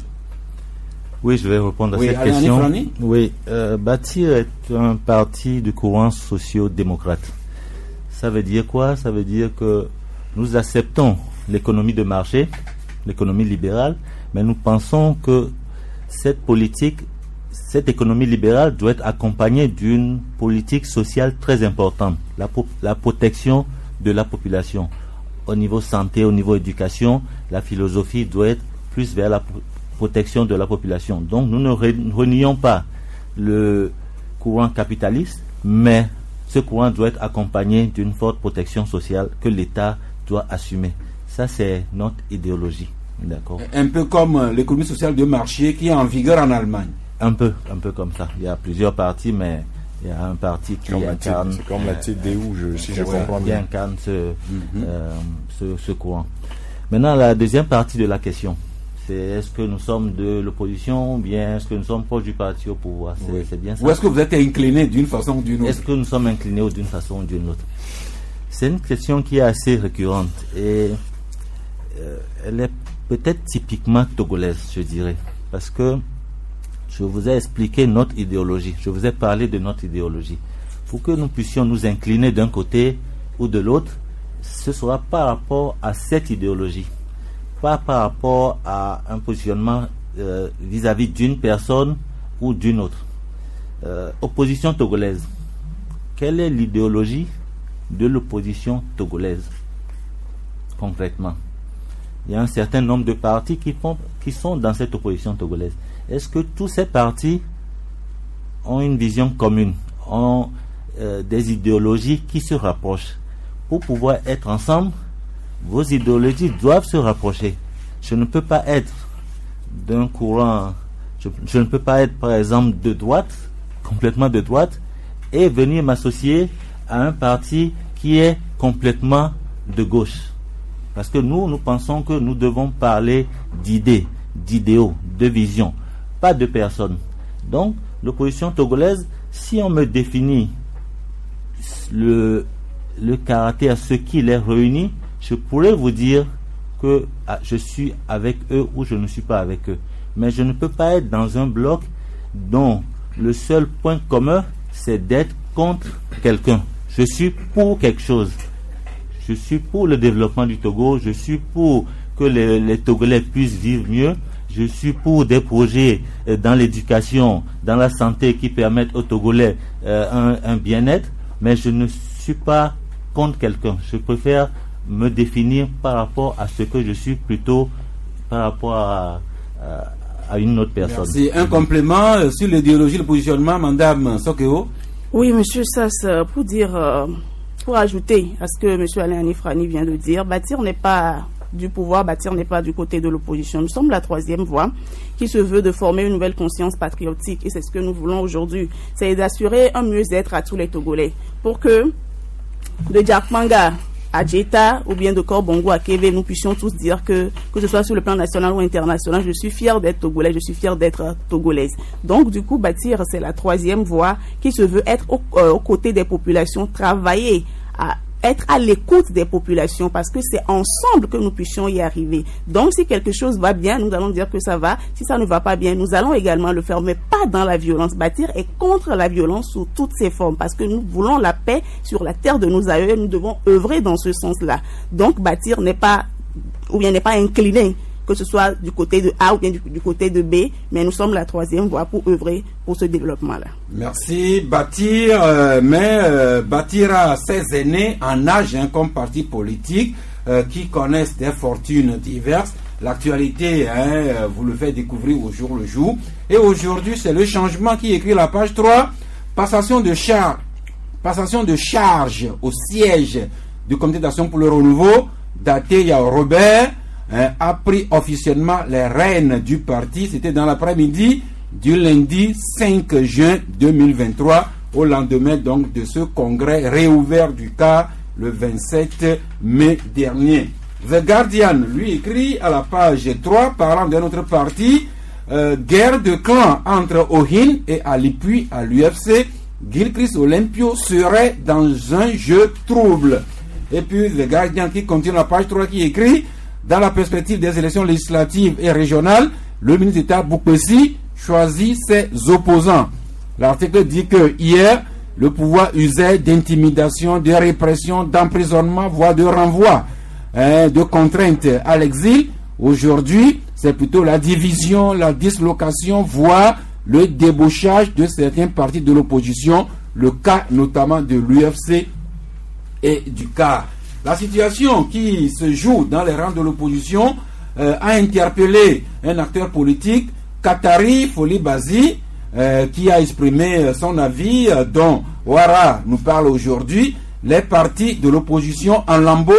Oui, je vais répondre à oui, cette question. Frani? Oui, euh, Bâtir est un parti de courant socio-démocrate. Ça veut dire quoi? Ça veut dire que nous acceptons l'économie de marché, l'économie libérale, mais nous pensons que cette politique, cette économie libérale doit être accompagnée d'une politique sociale très importante, la, la protection de la population. Au niveau santé, au niveau éducation, la philosophie doit être plus vers la protection de la population. Donc nous ne renions pas le courant capitaliste, mais ce courant doit être accompagné d'une forte protection sociale que l'État doit assumer. Ça, c'est notre idéologie. D'accord. Un peu comme l'économie sociale de marché qui est en vigueur en Allemagne. Un peu, un peu comme ça. Il y a plusieurs partis, mais il y a un parti qui comme incarne... C'est comme la T D U, je, si je ouais, comprends qui bien. incarne ce, mm-hmm. euh, ce, ce courant. Maintenant, la deuxième partie de la question, c'est est-ce que nous sommes de l'opposition ou bien est-ce que nous sommes proches du parti au pouvoir? C'est, oui. c'est bien ça. Ou est-ce que vous êtes incliné d'une façon ou d'une autre? Est-ce que nous sommes inclinés d'une façon ou d'une autre? C'est une question qui est assez récurrente et euh, elle est peut-être typiquement togolaise, je dirais, parce que je vous ai expliqué notre idéologie, je vous ai parlé de notre idéologie. Pour que nous puissions nous incliner d'un côté ou de l'autre, ce sera par rapport à cette idéologie, pas par rapport à un positionnement euh, vis-à-vis d'une personne ou d'une autre. Euh, opposition togolaise. Quelle est l'idéologie de l'opposition togolaise concrètement? Il y a un certain nombre de partis qui, font, qui sont dans cette opposition togolaise. Est-ce que tous ces partis ont une vision commune, ont euh, des idéologies qui se rapprochent? Pour pouvoir être ensemble, vos idéologies doivent se rapprocher. Je ne peux pas être d'un courant, je, je ne peux pas être par exemple de droite, complètement de droite, et venir m'associer à un parti qui est complètement de gauche. Parce que nous, nous pensons que nous devons parler d'idées, d'idéaux, de visions, pas de personnes. Donc, l'opposition togolaise, si on me définit le, le caractère, ce qui les réunit, je pourrais vous dire que ah, je suis avec eux ou je ne suis pas avec eux. Mais je ne peux pas être dans un bloc dont le seul point commun, c'est d'être contre quelqu'un. Je suis pour quelque chose. Je suis pour le développement du Togo. Je suis pour que les, les Togolais puissent vivre mieux. Je suis pour des projets euh, dans l'éducation, dans la santé qui permettent aux Togolais euh, un, un bien-être. Mais je ne suis pas contre quelqu'un. Je préfère me définir par rapport à ce que je suis plutôt par rapport à, à, à une autre personne. C'est un complément euh, sur l'idéologie, le positionnement, Madame Sokeo. Oui, Monsieur Sass, pour dire, euh, pour ajouter à ce que Monsieur Alain Anifrani vient de dire, bâtir n'est pas du pouvoir, bâtir n'est pas du côté de l'opposition. Nous sommes la troisième voie qui se veut de former une nouvelle conscience patriotique et c'est ce que nous voulons aujourd'hui. C'est d'assurer un mieux-être à tous les Togolais pour que de Djakmanga à Djeta ou bien de Korbongo à Kébé, nous puissions tous dire que, que ce soit sur le plan national ou international, je suis fier d'être Togolais, je suis fier d'être Togolaise. Donc, du coup, bâtir, c'est la troisième voie qui se veut être au, euh, aux côtés des populations, travailler à être à l'écoute des populations parce que c'est ensemble que nous puissions y arriver. Donc, si quelque chose va bien, nous allons dire que ça va. Si ça ne va pas bien, nous allons également le faire, mais pas dans la violence. Bâtir est contre la violence sous toutes ses formes parce que nous voulons la paix sur la terre de nos aïeux et nous devons œuvrer dans ce sens-là. Donc, bâtir n'est pas, ou bien n'est pas incliné, que ce soit du côté de A ou bien du, du côté de B, mais nous sommes la troisième voie pour œuvrer pour ce développement-là. Merci. Bâtir, euh, mais euh, bâtir à ses aînés en âge, hein, comme parti politique, euh, qui connaissent des fortunes diverses. L'actualité, hein, vous le faites découvrir au jour le jour. Et aujourd'hui, c'est le changement qui écrit la page trois. Passation de charge, passation de charge au siège du comité d'action pour le renouveau, daté à Robert, hein, a pris officiellement les rênes du parti. C'était dans l'après-midi du lundi cinq juin deux mille vingt-trois, au lendemain donc de ce congrès réouvert du C A le vingt-sept mai dernier. The Guardian lui écrit à la page trois, parlant d'un autre parti, euh, guerre de clan entre Ohin et Alipui à l'U F C. Gilchrist Olympio serait dans un jeu trouble. Et puis The Guardian qui continue la page trois qui écrit, dans la perspective des élections législatives et régionales, le ministre d'État Boukpessi choisit ses opposants. L'article dit que hier, le pouvoir usait d'intimidation, de répression, d'emprisonnement, voire de renvoi, hein, de contraintes à l'exil. Aujourd'hui, c'est plutôt la division, la dislocation, voire le débauchage de certains partis de l'opposition, le cas notamment de l'U F C et du C A R. La situation qui se joue dans les rangs de l'opposition euh, a interpellé un acteur politique, Katari Folibazi, euh, qui a exprimé son avis, euh, dont Ouara nous parle aujourd'hui. Les partis de l'opposition en lambeaux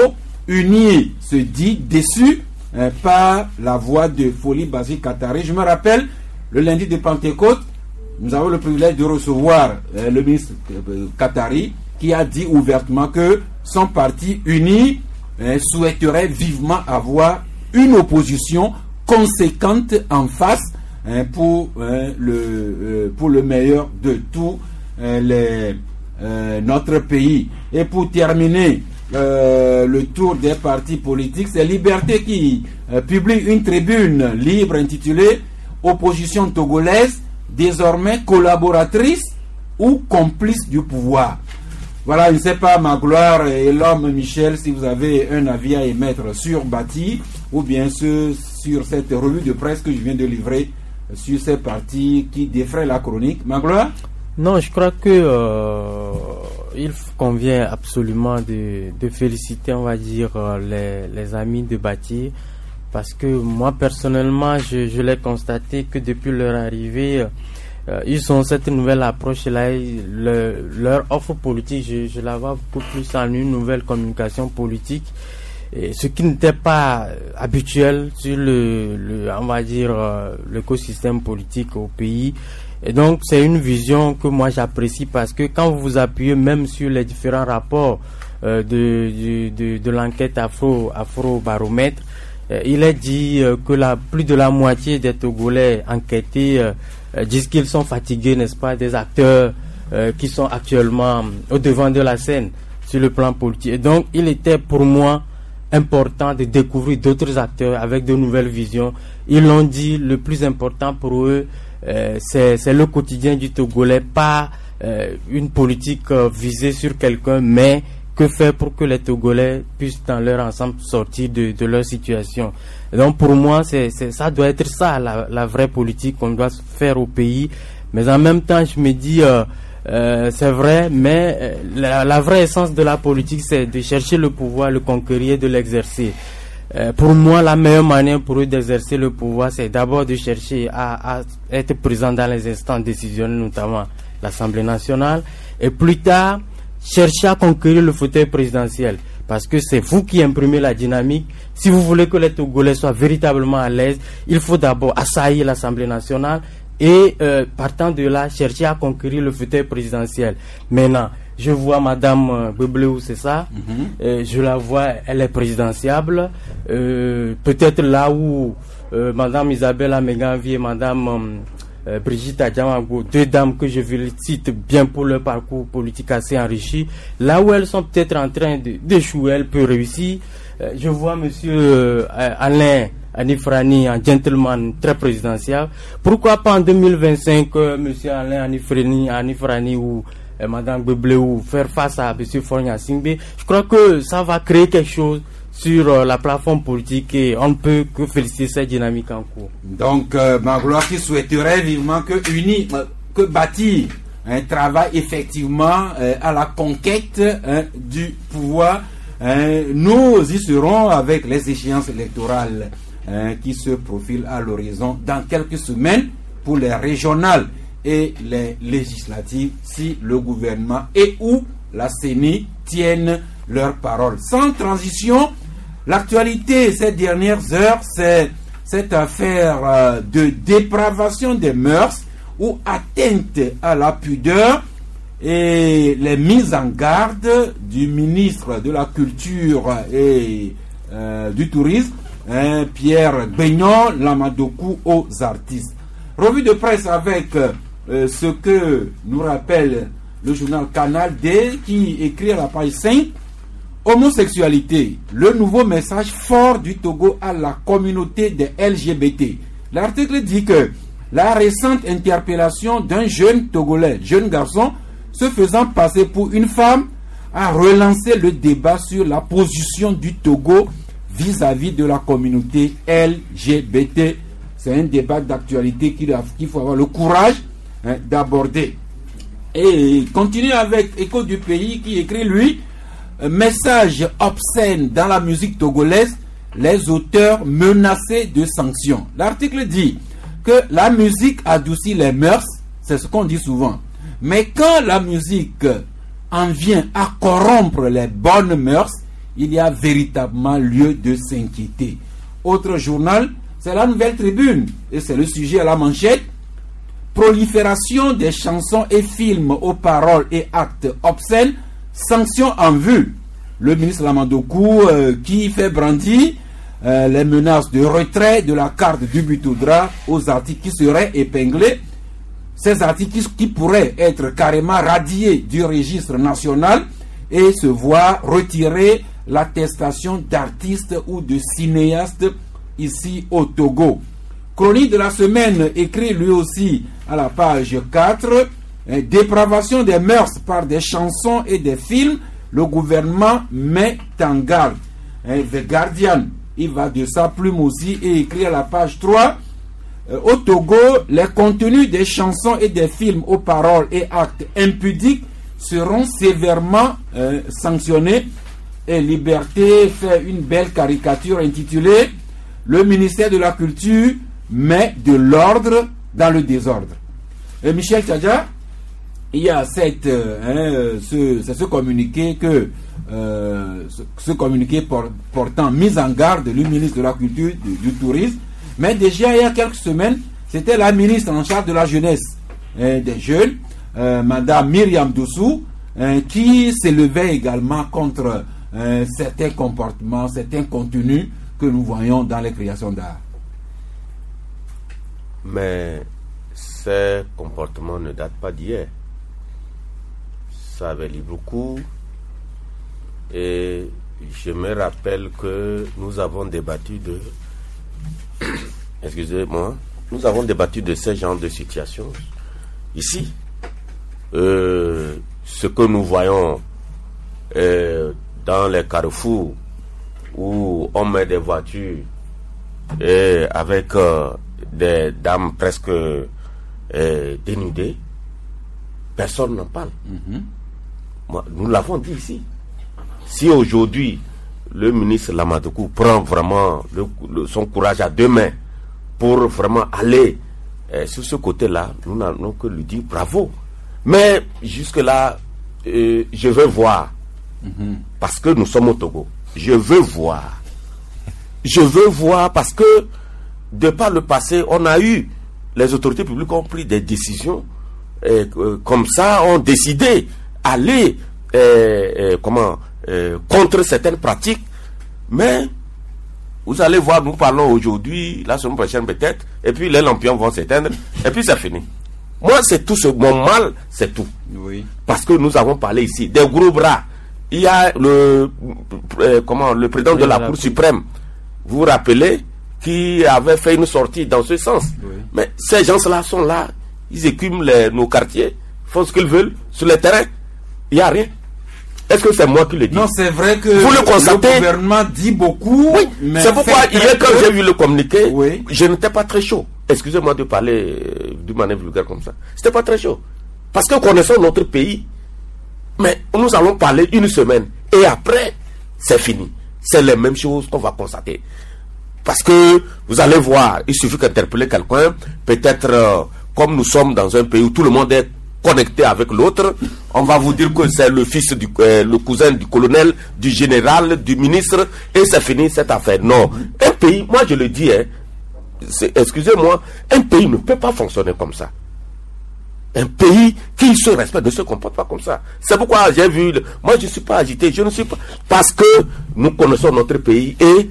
UNI se dit déçu hein, par la voix de Folie Basile Katari. Je me rappelle, le lundi de Pentecôte, nous avons le privilège de recevoir euh, le ministre euh, Katari, qui a dit ouvertement que son parti UNI euh, souhaiterait vivement avoir une opposition conséquente en face hein, pour, euh, le, euh, pour le meilleur de tout euh, les, euh, notre pays. Et pour terminer euh, le tour des partis politiques, c'est Liberté qui euh, publie une tribune libre intitulée « Opposition togolaise, désormais collaboratrice ou complice du pouvoir ». Voilà, je ne sais pas, Magloire et l'homme Michel, si vous avez un avis à émettre sur Bati ou bien ce, sur cette revue de presse que je viens de livrer sur ces partis qui défraient la chronique. Magloire? Non, je crois que euh, il convient absolument de, de féliciter, on va dire, les, les amis de Bati, parce que moi, personnellement, je, je l'ai constaté que depuis leur arrivée, Euh, ils ont cette nouvelle approche là, le, leur offre politique, je, je la vois beaucoup plus en une nouvelle communication politique, et ce qui n'était pas habituel sur le, le on va dire euh, l'écosystème politique au pays. Et donc c'est une vision que moi j'apprécie, parce que quand vous vous appuyez même sur les différents rapports euh, de, de, de, de l'enquête Afro Afro Baromètre, euh, il est dit euh, que la plus de la moitié des Togolais enquêtés euh, Euh, disent qu'ils sont fatigués, n'est-ce pas, des acteurs euh, qui sont actuellement au devant de la scène sur le plan politique. Et donc, il était pour moi important de découvrir d'autres acteurs avec de nouvelles visions. Ils l'ont dit, le plus important pour eux, euh, c'est, c'est le quotidien du Togolais, pas euh, une politique euh, visée sur quelqu'un, mais que faire pour que les Togolais puissent dans leur ensemble sortir de, de leur situation. Et donc pour moi, c'est, c'est, ça doit être ça, la, la vraie politique qu'on doit faire au pays. Mais en même temps, je me dis, euh, euh, c'est vrai, mais euh, la, la vraie essence de la politique, c'est de chercher le pouvoir, le conquérir, de l'exercer. Euh, pour moi, la meilleure manière pour eux d'exercer le pouvoir, c'est d'abord de chercher à, à être présent dans les instants décisionnels, notamment l'Assemblée nationale, et plus tard, cherchez à conquérir le fauteuil présidentiel, parce que c'est vous qui imprimez la dynamique. Si vous voulez que les Togolais soient véritablement à l'aise, il faut d'abord assaillir l'Assemblée nationale et euh, partant de là, chercher à conquérir le fauteuil présidentiel. Maintenant, je vois Madame Bebleou, c'est ça, mm-hmm. euh, je la vois, elle est présidentiable. Euh, peut-être là où euh, Madame Isabelle Améganvi et Madame... Euh, Euh, Brigitte Adjamago, deux dames que je félicite bien pour leur parcours politique assez enrichi. Là où elles sont peut-être en train de, d'échouer, elles peuvent réussir. Euh, je vois Monsieur euh, Alain Anifrani, un gentleman très présidentiel. Pourquoi pas en deux mille vingt-cinq, euh, Monsieur Alain Anifrani, Anifrani ou euh, Madame Bebleou faire face à Monsieur Fornia Singbe? Je crois que ça va créer quelque chose sur euh, la plateforme politique, et on ne peut que féliciter cette dynamique en cours. Donc, euh, Magloire qui souhaiterait vivement que Uni, euh, que Bati hein, travaille effectivement euh, à la conquête hein, du pouvoir. Hein, nous y serons avec les échéances électorales hein, qui se profilent à l'horizon dans quelques semaines pour les régionales et les législatives, si le gouvernement et ou la C E N I tiennent leur parole. Sans transition, l'actualité ces dernières heures, c'est cette affaire euh, de dépravation des mœurs ou atteinte à la pudeur, et les mises en garde du ministre de la Culture et euh, du Tourisme, hein, Pierre Beignon Lamadokou, aux artistes. Revue de presse avec euh, ce que nous rappelle le journal Canal D, qui écrit à la page cinq: homosexualité, le nouveau message fort du Togo à la communauté des L G B T. L'article dit que la récente interpellation d'un jeune Togolais, jeune garçon, se faisant passer pour une femme, a relancé le débat sur la position du Togo vis-à-vis de la communauté L G B T. C'est un débat d'actualité qu'il, qu'il faut avoir le courage hein, d'aborder. Et continue avec Écho du Pays qui écrit, lui, message obscène dans la musique togolaise, les auteurs menacés de sanctions. L'article dit que la musique adoucit les mœurs, c'est ce qu'on dit souvent. Mais quand la musique en vient à corrompre les bonnes mœurs, il y a véritablement lieu de s'inquiéter. Autre journal, c'est la Nouvelle Tribune, et c'est le sujet à la manchette. Prolifération des chansons et films aux paroles et actes obscènes, sanctions en vue. Le ministre Lamandokou euh, qui fait brandir euh, les menaces de retrait de la carte du Butoudra aux articles qui seraient épinglés. Ces articles qui pourraient être carrément radiés du registre national et se voir retirer l'attestation d'artistes ou de cinéastes ici au Togo. Chronique de la semaine écrit lui aussi à la page quatre, eh, dépravation des mœurs par des chansons et des films, le gouvernement met en garde. Eh, The Guardian, il va de sa plume aussi et écrit à la page trois, eh, au Togo, les contenus des chansons et des films aux paroles et actes impudiques seront sévèrement eh, sanctionnés. Et Liberté fait une belle caricature intitulée « Le ministère de la Culture met de l'ordre dans le désordre ». Et Michel Tchadja, il y a cette, euh, hein, ce, c'est ce communiqué que euh, ce, ce communiqué por, portant mise en garde du ministre de la Culture, du, du Tourisme, mais déjà il y a quelques semaines, c'était la ministre en charge de la jeunesse et des jeunes, euh, Madame Myriam Doussou, hein, qui s'élevait également contre euh, certains comportements, certains contenus que nous voyons dans les créations d'art. Mais ces comportements ne datent pas d'hier. Ça avait libre cours. Et je me rappelle que nous avons débattu de... Excusez-moi. Nous avons débattu de ce genre de situation ici. Euh, ce que nous voyons euh, dans les carrefours où on met des voitures et avec euh, des dames presque euh, dénudées, personne n'en parle. Mm-hmm. Moi, nous l'avons dit ici. Si aujourd'hui le ministre Lamandokou prend vraiment le, le, son courage à deux mains pour vraiment aller euh, sur ce côté-là, nous n'avons que lui dire bravo. Mais jusque-là, euh, je veux voir, mm-hmm. parce que nous sommes au Togo. Je veux voir. Je veux voir parce que, de par le passé, on a eu, les autorités publiques ont pris des décisions, et, euh, comme ça, ont décidé aller, euh, euh, comment, euh, contre certaines pratiques. Mais, vous allez voir, nous parlons aujourd'hui, la semaine prochaine peut-être, et puis les lampions vont s'éteindre, et puis c'est fini. Moi, c'est tout ce, mon mal, c'est tout. Oui. Parce que nous avons parlé ici des gros bras. Il y a le, euh, comment, le président oui, de la, la Cour suprême, vous vous rappelez, qui avait fait une sortie dans ce sens. Oui. Mais ces gens-là sont là, ils écument les, nos quartiers, font ce qu'ils veulent sur le terrain. Il n'y a rien. Est-ce que c'est moi qui le dis? Non, c'est vrai que vous le, constatez, le gouvernement dit beaucoup. Oui, mais c'est pourquoi hier, quand j'ai vu le communiqué, oui. je n'étais pas très chaud. Excusez-moi de parler euh, d'une manière vulgaire comme ça. C'était pas très chaud. Parce que connaissons notre pays. Mais nous allons parler une semaine. Et après, c'est fini. C'est les mêmes choses qu'on va constater. Parce que vous allez voir, il suffit qu'interpeller quelqu'un. Peut-être, euh, comme nous sommes dans un pays où tout le monde est connecté avec l'autre, on va vous dire que c'est le fils du euh, le cousin du colonel, du général, du ministre, et c'est fini cette affaire. Non. Un pays, moi je le dis, hein, excusez-moi, un pays ne peut pas fonctionner comme ça. Un pays qui se respecte ne se comporte pas comme ça. C'est pourquoi j'ai vu, moi je ne suis pas agité, je ne suis pas, parce que nous connaissons notre pays et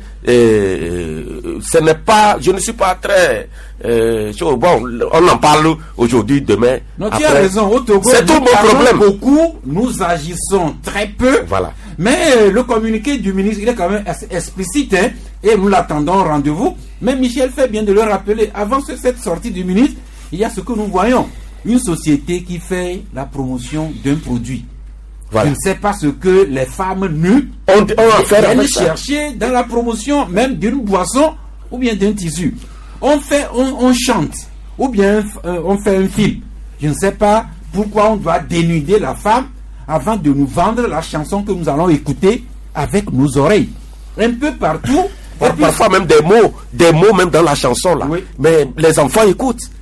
euh, ce n'est pas, je ne suis pas très, euh, bon, on en parle aujourd'hui, demain. Non, tu as raison, au Togo, c'est tout mon problème. Beaucoup, nous agissons très peu. Voilà. Mais le communiqué du ministre, il est quand même explicite, hein, et nous l'attendons au rendez-vous. Mais Michel fait bien de le rappeler, avant cette sortie du ministre, il y a ce que nous voyons. Une société qui fait la promotion d'un produit. Voilà. Je ne sais pas ce que les femmes nues on, on viennent chercher dans la promotion même d'une boisson ou bien d'un tissu. On fait, on, on chante ou bien euh, on fait un film. Je ne sais pas pourquoi on doit dénuder la femme avant de nous vendre la chanson que nous allons écouter avec nos oreilles. Un peu partout. Par, puis, parfois même des mots, des mots même dans la chanson là. Oui. Mais les enfants écoutent.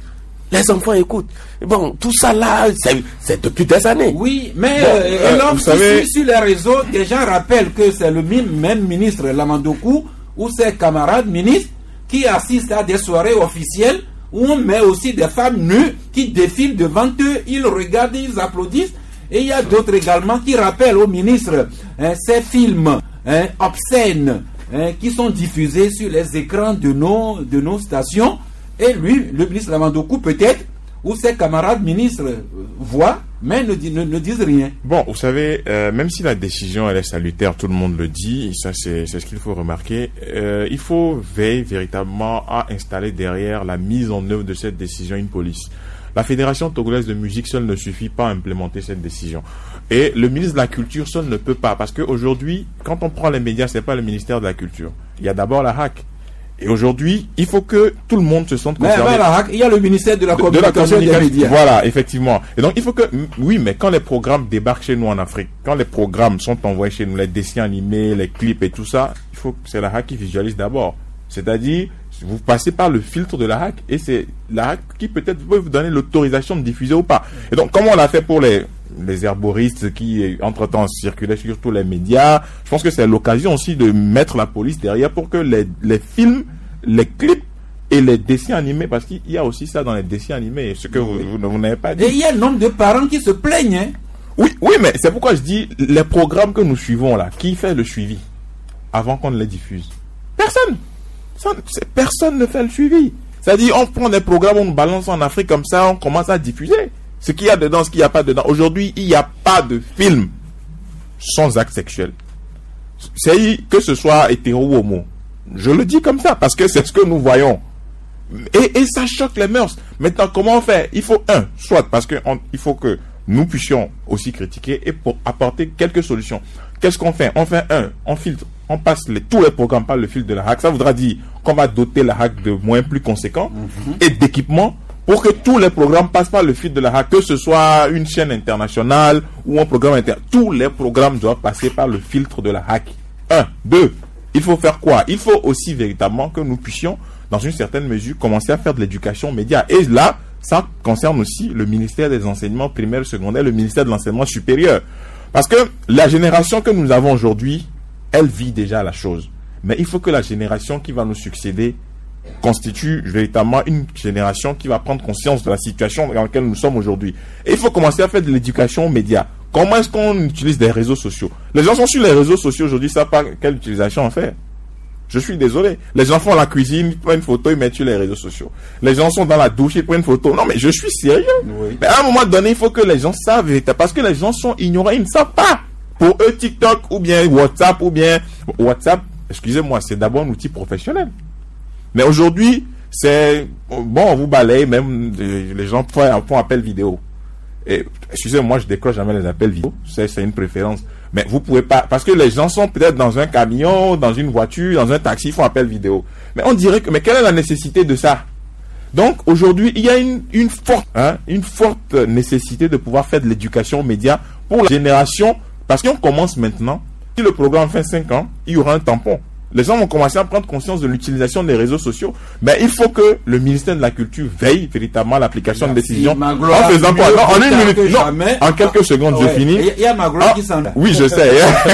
Les enfants écoutent. Bon, tout ça là, c'est, c'est depuis des années. Oui, mais bon, euh, euh, alors, vous savez... sur, sur les réseaux, des gens rappellent que c'est le même, même ministre Lamandokou ou ses camarades ministres qui assistent à des soirées officielles où on met aussi des femmes nues qui défilent devant eux, ils regardent, ils applaudissent. Et il y a d'autres également qui rappellent au ministre hein, ces films hein, obscènes hein, qui sont diffusés sur les écrans de nos, de nos stations. Et lui, le ministre Lamandokou peut-être, ou ses camarades ministres euh, voient, mais ne, ne, ne disent rien. Bon, vous savez, euh, même si la décision elle est salutaire, tout le monde le dit, ça c'est, c'est ce qu'il faut remarquer, euh, il faut veiller véritablement à installer derrière la mise en œuvre de cette décision une police. La Fédération togolaise de musique seule ne suffit pas à implémenter cette décision. Et le ministre de la Culture seul ne peut pas, parce qu'aujourd'hui, quand on prend les médias, c'est pas le ministère de la Culture. Il y a d'abord la H A C. Et aujourd'hui, il faut que tout le monde se sente concerné. Mais la H A C, il y a le ministère de la Communication et des médias. Voilà, effectivement. Et donc, il faut que, oui, mais quand les programmes débarquent chez nous en Afrique, quand les programmes sont envoyés chez nous, les dessins animés, les clips et tout ça, il faut que c'est la H A C qui visualise d'abord. C'est-à-dire, vous passez par le filtre de la H A C et c'est la H A C qui peut-être peut vous donner l'autorisation de diffuser ou pas. Et donc, comme on l'a fait pour les, les herboristes qui, entre-temps, circulaient sur tous les médias, je pense que c'est l'occasion aussi de mettre la police derrière pour que les, les films, les clips et les dessins animés, parce qu'il y a aussi ça dans les dessins animés, ce que vous, vous, vous n'avez pas dit. Et il y a le nombre de parents qui se plaignent. Hein? Oui, oui, mais c'est pourquoi je dis, les programmes que nous suivons là, qui fait le suivi avant qu'on ne les diffuse? Personne. Ça, personne ne fait le suivi. C'est-à-dire, on prend des programmes, on nous balance en Afrique comme ça, on commence à diffuser. Ce qu'il y a dedans, ce qu'il n'y a pas dedans. Aujourd'hui, il n'y a pas de film sans acte sexuel. C'est que ce soit hétéro ou homo. Je le dis comme ça, parce que c'est ce que nous voyons. Et, et ça choque les mœurs. Maintenant, comment on fait? Il faut, un, soit, parce que on, il faut que nous puissions aussi critiquer et pour apporter quelques solutions. Qu'est-ce qu'on fait? On fait un, on filtre. On passe les, tous les programmes par le filtre de la H A C. Ça voudra dire qu'on va doter la H A C de moyens plus conséquents mm-hmm. et d'équipements pour que tous les programmes passent par le filtre de la H A C, que ce soit une chaîne internationale ou un programme interne. Tous les programmes doivent passer par le filtre de la H A C. Un. Deux. Il faut faire quoi? Il faut aussi véritablement que nous puissions, dans une certaine mesure, commencer à faire de l'éducation média. Et là, ça concerne aussi le ministère des enseignements primaires et secondaires, le ministère de l'enseignement supérieur. Parce que la génération que nous avons aujourd'hui, elle vit déjà la chose. Mais il faut que la génération qui va nous succéder constitue véritablement une génération qui va prendre conscience de la situation dans laquelle nous sommes aujourd'hui. Et il faut commencer à faire de l'éducation aux médias. Comment est-ce qu'on utilise des réseaux sociaux? Les gens sont sur les réseaux sociaux aujourd'hui, ils ne savent pas quelle utilisation en faire. Je suis désolé. Les gens font la cuisine, ils prennent une photo, ils mettent sur les réseaux sociaux. Les gens sont dans la douche, ils prennent une photo. Non, mais je suis sérieux. Oui. Mais à un moment donné, il faut que les gens savent, parce que les gens sont ignorants, ils ne savent pas. Pour eux, TikTok ou bien WhatsApp ou bien WhatsApp, excusez-moi, c'est d'abord un outil professionnel. Mais aujourd'hui, c'est bon, on vous balaye, même les gens font, font appel vidéo. Et excusez-moi, je décroche jamais les appels vidéo, c'est, c'est une préférence. Mais vous pouvez pas, parce que les gens sont peut-être dans un camion, dans une voiture, dans un taxi, ils font appel vidéo. Mais on dirait que, mais quelle est la nécessité de ça? Donc aujourd'hui, il y a une, une forte, hein, une forte nécessité de pouvoir faire de l'éducation aux médias pour la génération, parce qu'on commence maintenant. Si le programme fait cinq ans, il y aura un tampon. Les gens vont commencer à prendre conscience de l'utilisation des réseaux sociaux. Mais il faut que le ministère de la Culture veille véritablement à l'application de décisions. En faisant quoi? Non, en une minute. Non, en quelques secondes, ouais, je finis. Il y a Magloire ah, qui s'en... Oui, je sais.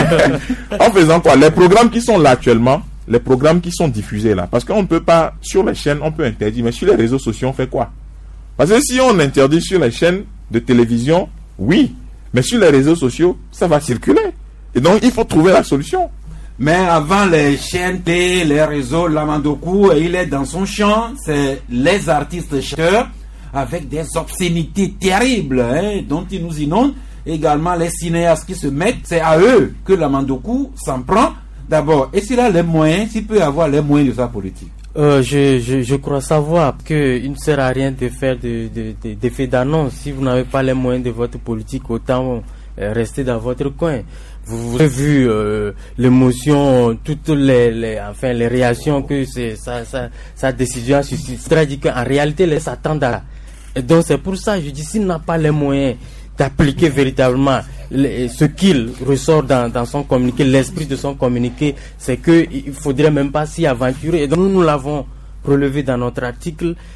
En faisant quoi? Les programmes qui sont là actuellement, les programmes qui sont diffusés là, parce qu'on ne peut pas, sur les chaînes, on peut interdire, mais sur les réseaux sociaux, on fait quoi? Parce que si on interdit sur les chaînes de télévision, oui, mais sur les réseaux sociaux, ça va circuler. Et donc, il faut trouver la solution. Mais avant les chaînes, les réseaux, Lamandokou, il est dans son champ, c'est les artistes chanteurs avec des obscénités terribles hein, dont ils nous inondent. Également les cinéastes qui se mettent, c'est à eux que Lamandokou s'en prend d'abord. Et s'il a les moyens, s'il peut avoir les moyens de sa politique. Euh, je, je, je crois savoir qu'il ne sert à rien de faire de, de, de, d'effet d'annonce. Si vous n'avez pas les moyens de votre politique, autant euh, rester dans votre coin. Vous avez vu euh, l'émotion, toutes les, les, enfin, les réactions que c'est, ça, ça, sa décision a suscité. C'est-à-dire qu'en réalité, les s'attendent à. Et donc c'est pour ça, je dis, s'il n'a pas les moyens d'appliquer véritablement les, ce qu'il ressort dans, dans son communiqué, l'esprit de son communiqué, c'est qu'il ne faudrait même pas s'y aventurer. Et donc nous, nous l'avons relevé dans notre article.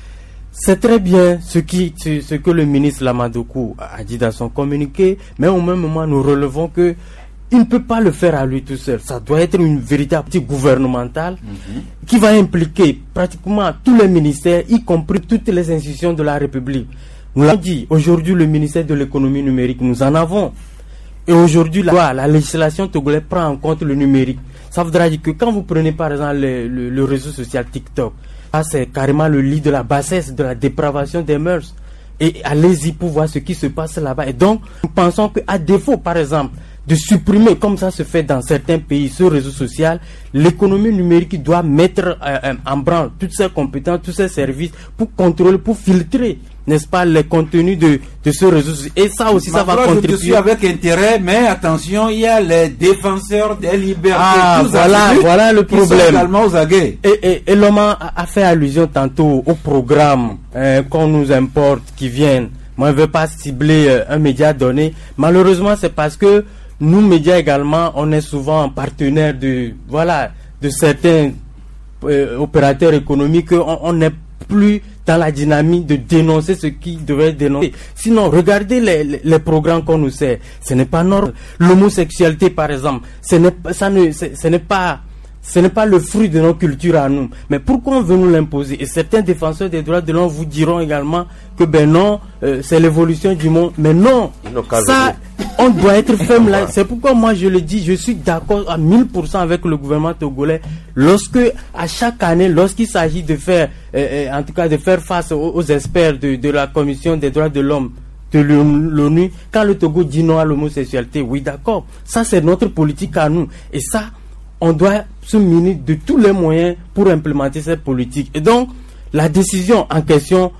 C'est très bien ce, qui, ce, ce que le ministre Lamadoukou a dit dans son communiqué, mais au même moment, nous relevons que il ne peut pas le faire à lui tout seul. Ça doit être une véritable politique gouvernementale mm-hmm. qui va impliquer pratiquement tous les ministères, y compris toutes les institutions de la République. Nous l'avons dit, aujourd'hui, le ministère de l'économie numérique, nous en avons. Et aujourd'hui, la loi, la législation togolaise prend en compte le numérique. Ça voudra dire que quand vous prenez par exemple le, le, le réseau social TikTok, ça c'est carrément le lit de la bassesse, de la dépravation des mœurs. Et allez-y pour voir ce qui se passe là-bas. Et donc, nous pensons qu'à défaut, par exemple, de supprimer, comme ça se fait dans certains pays, ce réseau social, l'économie numérique doit mettre euh, en branle toutes ses compétences, tous ses services pour contrôler, pour filtrer, n'est-ce pas, les contenus de, de ce réseau social. Et ça aussi, Ma ça va contribuer. Je te suis avec intérêt, mais attention, il y a les défenseurs des libertés. Ah, voilà, voilà le problème. Également aux aguets. Et, et, et l'homme a, a fait allusion tantôt au programme euh, qu'on nous importe, qui viennent. Moi, je ne veux pas cibler euh, un média donné. Malheureusement, c'est parce que nous, médias également, on est souvent partenaires de, voilà, de certains euh, opérateurs économiques. On n'est plus dans la dynamique de dénoncer ce qui devait être dénoncé. Sinon, regardez les, les, les programmes qu'on nous sert. Ce n'est pas normal. L'homosexualité, par exemple, ce n'est, ça ne, ce, ce n'est pas... Ce n'est pas le fruit de nos cultures à nous. Mais pourquoi on veut nous l'imposer? Et certains défenseurs des droits de l'homme vous diront également que ben non, euh, c'est l'évolution du monde. Mais non, ça, on doit être ferme là. C'est pourquoi moi je le dis, je suis d'accord à mille pour cent avec le gouvernement togolais. Lorsque, à chaque année, lorsqu'il s'agit de faire, euh, en tout cas de faire face aux, aux experts de, de la Commission des droits de l'homme de l'ONU, quand le Togo dit non à l'homosexualité, oui d'accord, ça c'est notre politique à nous. Et ça, on doit se munir de tous les moyens pour implémenter cette politique. Et donc, la décision en question,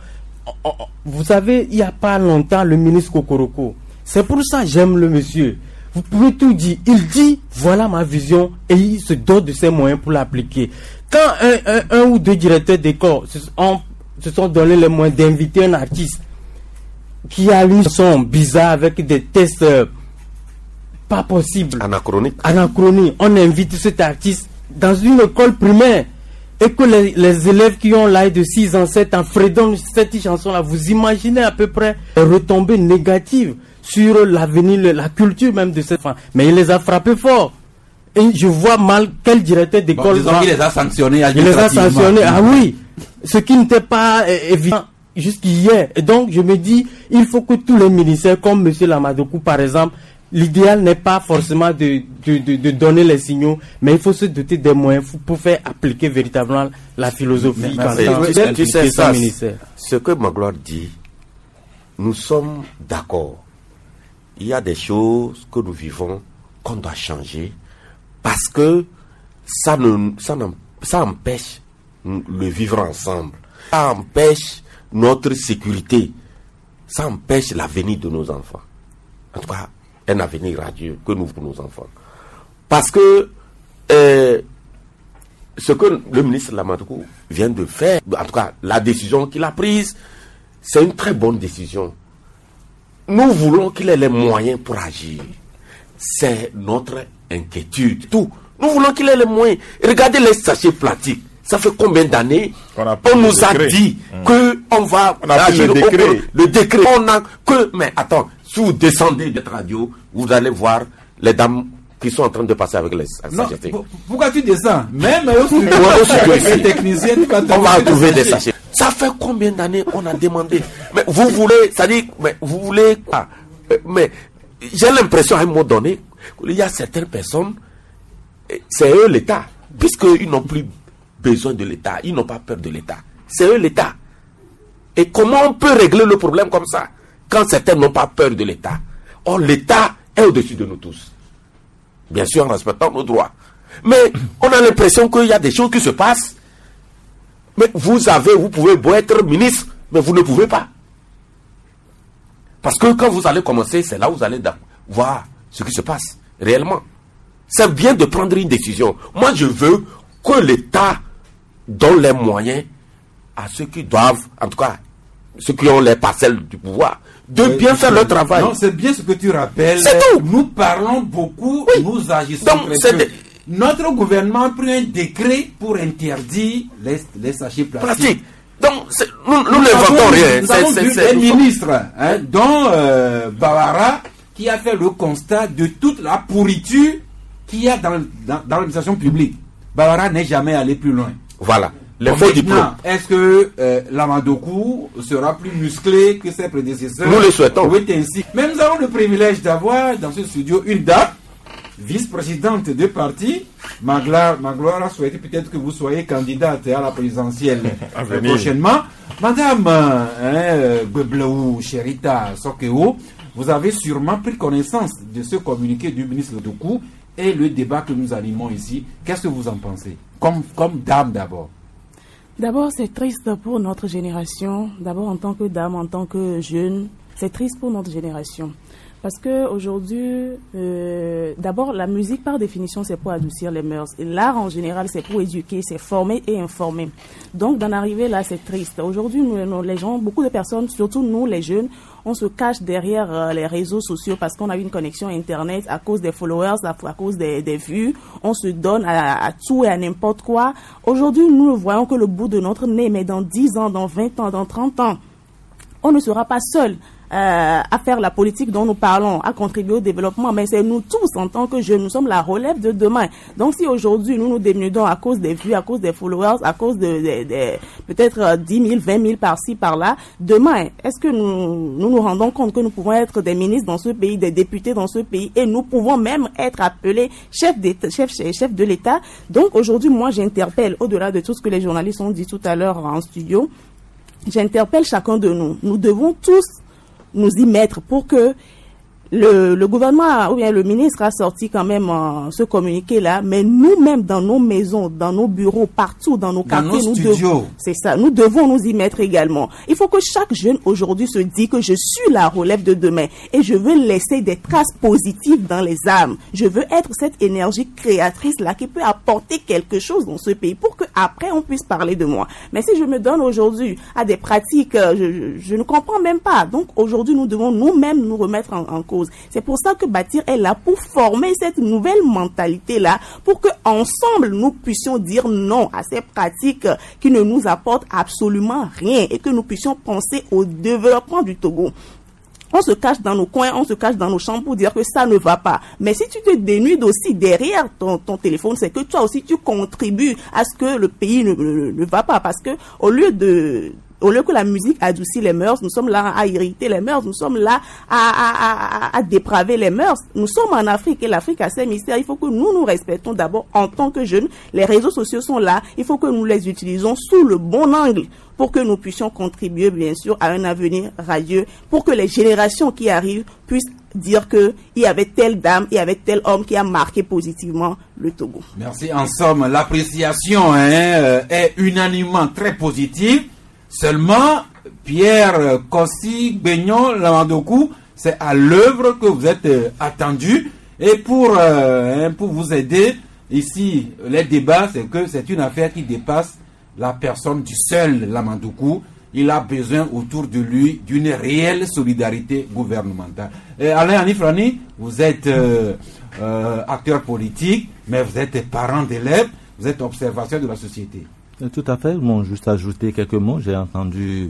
vous savez, il n'y a pas longtemps, le ministre Kokoroko, c'est pour ça que j'aime le monsieur. Vous pouvez tout dire. Il dit, voilà ma vision, et il se dote de ses moyens pour l'appliquer. Quand un, un, un ou deux directeurs d'école se, se sont donné les moyens d'inviter un artiste qui a une son bizarre avec des tests euh, pas possible. Anachronique. Anachronique. On invite cet artiste dans une école primaire et que les, les élèves qui ont l'âge de six ans, sept ans fredonnent cette chanson-là. Vous imaginez à peu près les retombées négatives sur l'avenir, la culture même de cette femme. Mais il les a frappés fort. Et je vois mal quel directeur d'école... Bon, disons, il les a sanctionnés. Il les a sanctionnés, ah oui. Ce qui n'était pas euh, évident jusqu'hier. Et donc, je me dis, il faut que tous les ministères, comme M. Lamadoukou, par exemple, l'idéal n'est pas forcément de, de, de, de donner les signaux, mais il faut se doter des moyens pour faire appliquer véritablement la philosophie. Tu sais, tu sais ça, ce que Magloire dit, nous sommes d'accord. Il y a des choses que nous vivons qu'on doit changer parce que ça, ne, ça, ça empêche le vivre ensemble. Ça empêche notre sécurité. Ça empêche l'avenir de nos enfants. En tout cas, un avenir radieux que nous pour nos enfants. Parce que euh, ce que le ministre Lamadoukou vient de faire, en tout cas la décision qu'il a prise, c'est une très bonne décision. Nous voulons qu'il ait les moyens pour agir. C'est notre inquiétude. Tout. Nous voulons qu'il ait les moyens. Regardez les sachets plastiques. Ça fait combien d'années on, on nous a dit mmh. qu'on va on a agir le décret. Au, le décret. On a que... Mais attends, si vous descendez de cette radio, vous allez voir les dames qui sont en train de passer avec les sachets. Pourquoi tu descends? Même les techniciens, on va trouver des sachets. Ça fait combien d'années on a demandé? Mais vous voulez, ça dit, mais vous voulez quoi? Mais j'ai l'impression à un moment donné, il y a certaines personnes, c'est eux l'État, puisqu'ils n'ont plus besoin de l'État, ils n'ont pas peur de l'État. C'est eux l'État. Et comment on peut régler le problème comme ça quand certains n'ont pas peur de l'État? Or, l'État est au-dessus de nous tous. Bien sûr, en respectant nos droits. Mais on a l'impression qu'il y a des choses qui se passent. Mais vous avez, vous pouvez beau être ministre, mais vous ne pouvez pas. Parce que quand vous allez commencer, c'est là où vous allez voir ce qui se passe réellement. C'est bien de prendre une décision. Moi, je veux que l'État donne les moyens à ceux qui doivent, en tout cas, ceux qui ont les parcelles du pouvoir, de oui, bien faire leur travail. Non, c'est bien ce que tu rappelles. C'est tout. Nous parlons beaucoup, oui. Nous agissons Donc, très peu. De... Notre gouvernement a pris un décret pour interdire les, les sachets plastiques. Plastique. Donc, Donc, nous, nous n'inventons rien. Nous avons vu des ministres, hein, dont euh, Bawara, qui a fait le constat de toute la pourriture qu'il y a dans, dans, dans l'administration publique. Bawara n'est jamais allé plus loin. Voilà. Les faux diplômes. Est-ce que euh, l'Amadokou sera plus musclé que ses prédécesseurs? Nous le souhaitons. Oui, ainsi. Mais nous avons le privilège d'avoir dans ce studio une dame, vice-présidente de parti. Magloire, Magloire a souhaité peut-être que vous soyez candidate à la présidentielle euh, prochainement. Madame euh, Beblaou Cherita Sokeo, vous avez sûrement pris connaissance de ce communiqué du ministre Doku et le débat que nous animons ici. Qu'est-ce que vous en pensez? Comme, comme dame d'abord. D'abord, c'est triste pour notre génération. D'abord, en tant que dame, en tant que jeune, c'est triste pour notre génération. Parce que aujourd'hui, euh, d'abord, la musique, par définition, c'est pour adoucir les mœurs. Et l'art, en général, c'est pour éduquer, c'est former et informer. Donc, d'en arriver là, c'est triste. Aujourd'hui, nous, nous, les gens, beaucoup de personnes, surtout nous, les jeunes, on se cache derrière euh, les réseaux sociaux parce qu'on a une connexion Internet à cause des followers, à, à cause des, des vues. On se donne à, à tout et à n'importe quoi. Aujourd'hui, nous ne voyons que le bout de notre nez, mais dans dix ans, dans vingt ans, dans trente ans, on ne sera pas seul. Euh, à faire la politique dont nous parlons, à contribuer au développement, mais c'est nous tous en tant que jeunes, nous sommes la relève de demain. Donc si aujourd'hui nous nous dénudons à cause des vues, à cause des followers, à cause de, de, de peut-être dix mille, vingt mille par-ci, par-là, demain, est-ce que nous, nous nous rendons compte que nous pouvons être des ministres dans ce pays, des députés dans ce pays, et nous pouvons même être appelés chefs d'État, chef, chef de l'État. Donc aujourd'hui, moi j'interpelle, au-delà de tout ce que les journalistes ont dit tout à l'heure en studio, j'interpelle chacun de nous. Nous devons tous nous y mettre pour que le, le gouvernement ou bien le ministre a sorti quand même euh, ce communiqué-là, mais nous-mêmes dans nos maisons, dans nos bureaux, partout, dans nos quartiers, nous devons, c'est ça, nous devons nous y mettre également. Il faut que chaque jeune aujourd'hui se dise que je suis la relève de demain et je veux laisser des traces positives dans les âmes. Je veux être cette énergie créatrice-là qui peut apporter quelque chose dans ce pays pour que après on puisse parler de moi. Mais si je me donne aujourd'hui à des pratiques, je, je, je ne comprends même pas. Donc aujourd'hui, nous devons nous-mêmes nous remettre en, en cause. C'est pour ça que Bâtir est là pour former cette nouvelle mentalité-là, pour que ensemble nous puissions dire non à ces pratiques qui ne nous apportent absolument rien et que nous puissions penser au développement du Togo. On se cache dans nos coins, on se cache dans nos chambres pour dire que ça ne va pas. Mais si tu te dénudes aussi derrière ton, ton téléphone, c'est que toi aussi tu contribues à ce que le pays ne, ne, ne va pas. Parce que au lieu de... Au lieu que la musique adoucit les mœurs, nous sommes là à irriter les mœurs, nous sommes là à, à, à, à dépraver les mœurs. Nous sommes en Afrique et l'Afrique a ses mystères. Il faut que nous nous respectons d'abord en tant que jeunes. Les réseaux sociaux sont là. Il faut que nous les utilisons sous le bon angle pour que nous puissions contribuer, bien sûr, à un avenir radieux, pour que les générations qui arrivent puissent dire que il y avait telle dame, il y avait tel homme qui a marqué positivement le Togo. Merci. En somme, l'appréciation hein, est unanimement très positive. Seulement, Pierre Kossi Beignon Lamadokou, c'est à l'œuvre que vous êtes euh, attendu. Et pour, euh, hein, pour vous aider, ici, les débats, c'est que c'est une affaire qui dépasse la personne du seul Lamadokou. Il a besoin autour de lui d'une réelle solidarité gouvernementale. Et Alain Anifrani, vous êtes euh, euh, acteur politique, mais vous êtes parent d'élèves, vous êtes observateur de la société. Tout à fait. Bon, juste ajouter quelques mots. J'ai entendu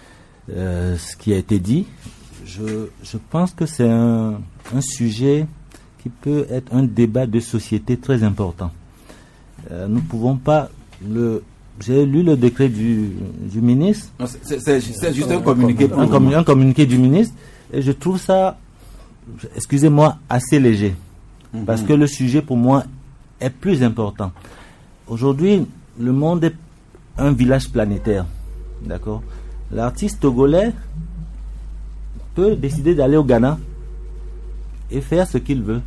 euh, ce qui a été dit. Je, je pense que c'est un, un sujet qui peut être un débat de société très important. Euh, nous ne pouvons pas... le. J'ai lu le décret du, du ministre. Non, c'est, c'est, c'est juste un communiqué. Un, un, un communiqué du ministre. Et je trouve ça, excusez-moi, assez léger. Mm-hmm. Parce que le sujet, pour moi, est plus important. Aujourd'hui, le monde est un village planétaire, d'accord. L'artiste togolais peut décider d'aller au Ghana et faire ce qu'il veut.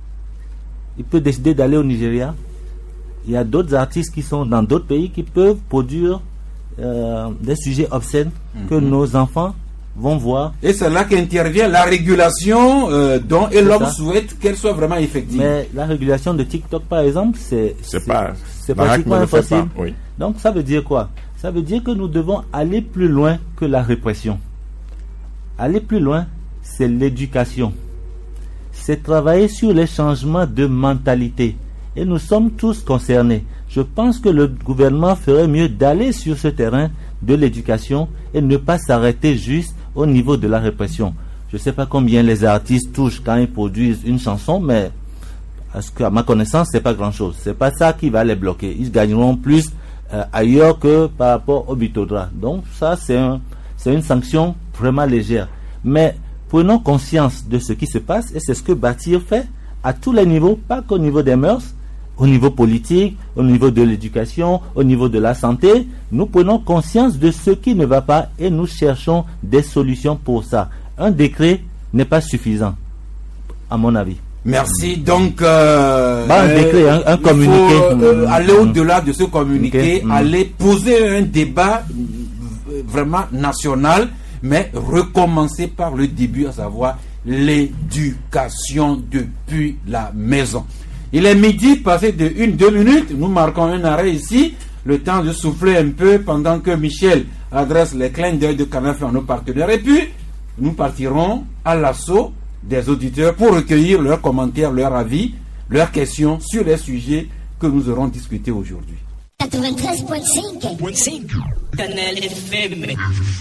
Il peut décider d'aller au Nigeria. Il y a d'autres artistes qui sont dans d'autres pays qui peuvent produire euh, des sujets obscènes mm-hmm. que nos enfants vont voir. Et c'est là qu'intervient la régulation euh, dont et l'homme souhaite qu'elle soit vraiment effective. Mais la régulation de TikTok, par exemple, c'est, c'est, c'est pas, c'est pratiquement impossible. Pas, oui. Donc ça veut dire quoi? Ça veut dire que nous devons aller plus loin que la répression. Aller plus loin, c'est l'éducation. C'est travailler sur les changements de mentalité. Et nous sommes tous concernés. Je pense que le gouvernement ferait mieux d'aller sur ce terrain de l'éducation et ne pas s'arrêter juste au niveau de la répression. Je ne sais pas combien les artistes touchent quand ils produisent une chanson, mais parce qu'à ma connaissance, c'est pas grand-chose. C'est pas ça qui va les bloquer. Ils gagneront plus euh, ailleurs que par rapport au Bitodra. Donc ça, c'est un, c'est une sanction vraiment légère. Mais prenons conscience de ce qui se passe et c'est ce que Bâtir fait à tous les niveaux, pas qu'au niveau des mœurs, au niveau politique, au niveau de l'éducation, au niveau de la santé. Nous prenons conscience de ce qui ne va pas et nous cherchons des solutions pour ça. Un décret n'est pas suffisant, à mon avis. Merci. Donc, euh, bah, un décret, un, un il communiqué. faut euh, mmh. aller au-delà de ce communiqué, mmh. aller poser un débat vraiment national, mais recommencer par le début, à savoir l'éducation depuis la maison. Il est midi, passé de une, deux minutes. Nous marquons un arrêt ici. Le temps de souffler un peu pendant que Michel adresse les clins d'œil de Canal à nos partenaires. Et puis, nous partirons à l'assaut des auditeurs pour recueillir leurs commentaires, leurs avis, leurs questions sur les sujets que nous aurons discutés aujourd'hui. quatre-vingt-treize virgule cinq Canal F M.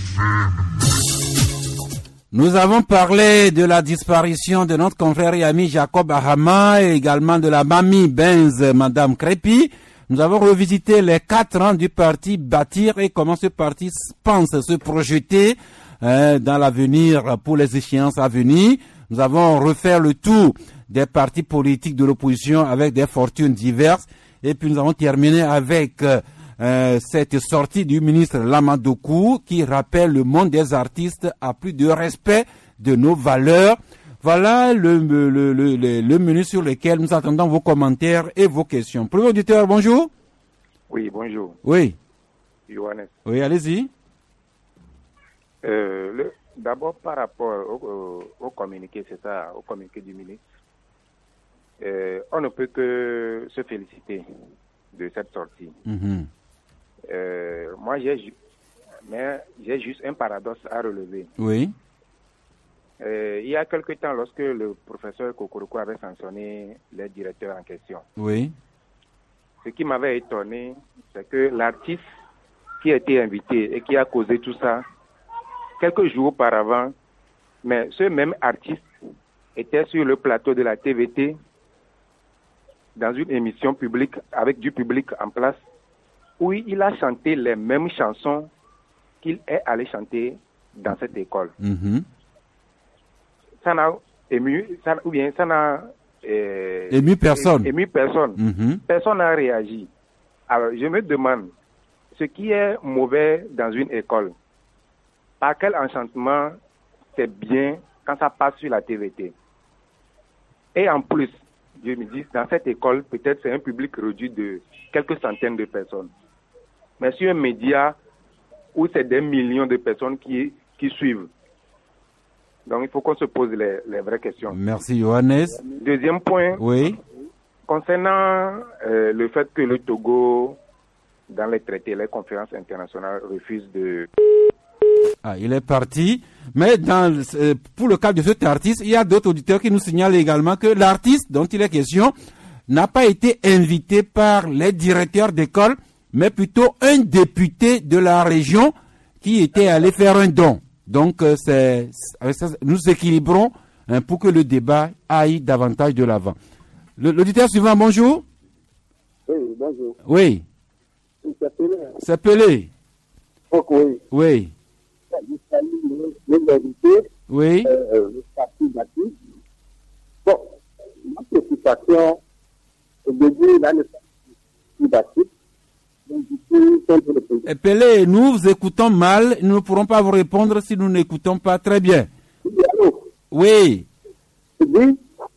Nous avons parlé de la disparition de notre confrère et ami Jacob Ahama et également de la mamie Benz, Madame Crépi. Nous avons revisité les quatre ans du parti Bâtir et comment ce parti pense se projeter euh, dans l'avenir pour les échéances à venir. Nous avons refait le tour des partis politiques de l'opposition avec des fortunes diverses. Et puis nous avons terminé avec euh, Euh, cette sortie du ministre Lamadoukou qui rappelle le monde des artistes à plus de respect de nos valeurs. Voilà le, le, le, le, le menu sur lequel nous attendons vos commentaires et vos questions. Premier auditeur, bonjour. Oui, bonjour. Oui. Johannes. Oui, allez-y. Euh, le, d'abord, par rapport au, au, au communiqué, c'est ça, au communiqué du ministre, euh, on ne peut que se féliciter de cette sortie. Mm-hmm. Euh, moi, j'ai, mais j'ai juste un paradoxe à relever. Oui. Euh, il y a quelque temps, lorsque le professeur Kokoroko avait sanctionné les directeurs en question, oui. Ce qui m'avait étonné, c'est que l'artiste qui a été invité et qui a causé tout ça, quelques jours auparavant, mais ce même artiste était sur le plateau de la T V T dans une émission publique avec du public en place, où il a chanté les mêmes chansons qu'il est allé chanter dans cette école. Mm-hmm. Ça n'a ému, ça, ou bien ça n'a euh, ému personne. Ému personne. Mm-hmm. Personne n'a réagi. Alors, je me demande, ce qui est mauvais dans une école, par quel enchantement c'est bien quand ça passe sur la T V T? Et en plus, je me dis, dans cette école, peut-être c'est un public réduit de quelques centaines de personnes. Mais sur un média où c'est des millions de personnes qui, qui suivent. Donc, il faut qu'on se pose les, les vraies questions. Merci, Johannes. Deuxième point. Oui. Concernant euh, le fait que le Togo, dans les traités, les conférences internationales, refuse de... Ah, il est parti. Mais dans, euh, pour le cas de cet artiste, il y a d'autres auditeurs qui nous signalent également que l'artiste dont il est question n'a pas été invité par les directeurs d'école, mais plutôt un député de la région qui était allé faire un don. Donc, euh, c'est, ça, nous équilibrons hein, pour que le débat aille davantage de l'avant. Le, l'auditeur suivant, bonjour. Oui, bonjour. Oui. C'est Pelé. C'est Pelé. Donc, oui. Oui. Je salue les invités. Oui. Euh, le parti Bâtir. Bon, ma préoccupation, au début, là, le parti Bâtir. Pelé, nous vous écoutons mal, nous ne pourrons pas vous répondre si nous n'écoutons pas très bien. Oui. Oui.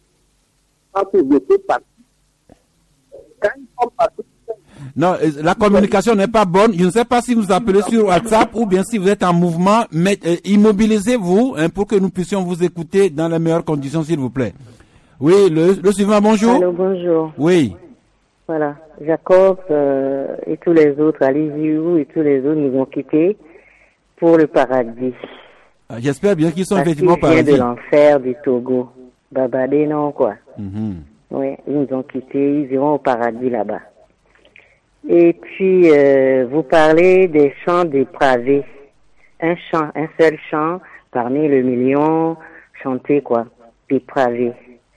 Non, la communication n'est pas bonne. Je ne sais pas si vous appelez sur WhatsApp ou bien si vous êtes en mouvement, mais euh, immobilisez-vous hein, pour que nous puissions vous écouter dans les meilleures conditions, s'il vous plaît. Oui, le, le suivant, bonjour. Allô, bonjour. Oui. Voilà, Jacob euh, et tous les autres, Aliziou et tous les autres nous ont quittés pour le paradis. Ah, j'espère bien qu'ils sont Parce effectivement qu'ils viennent paradis. de l'enfer du Togo. Babadé, non, quoi. Mm-hmm. Oui, ils nous ont quittés, ils iront au paradis là-bas. Et puis, euh, vous parlez des chants dépravés. Un chant, un seul chant parmi le million chanté, quoi, dépravé.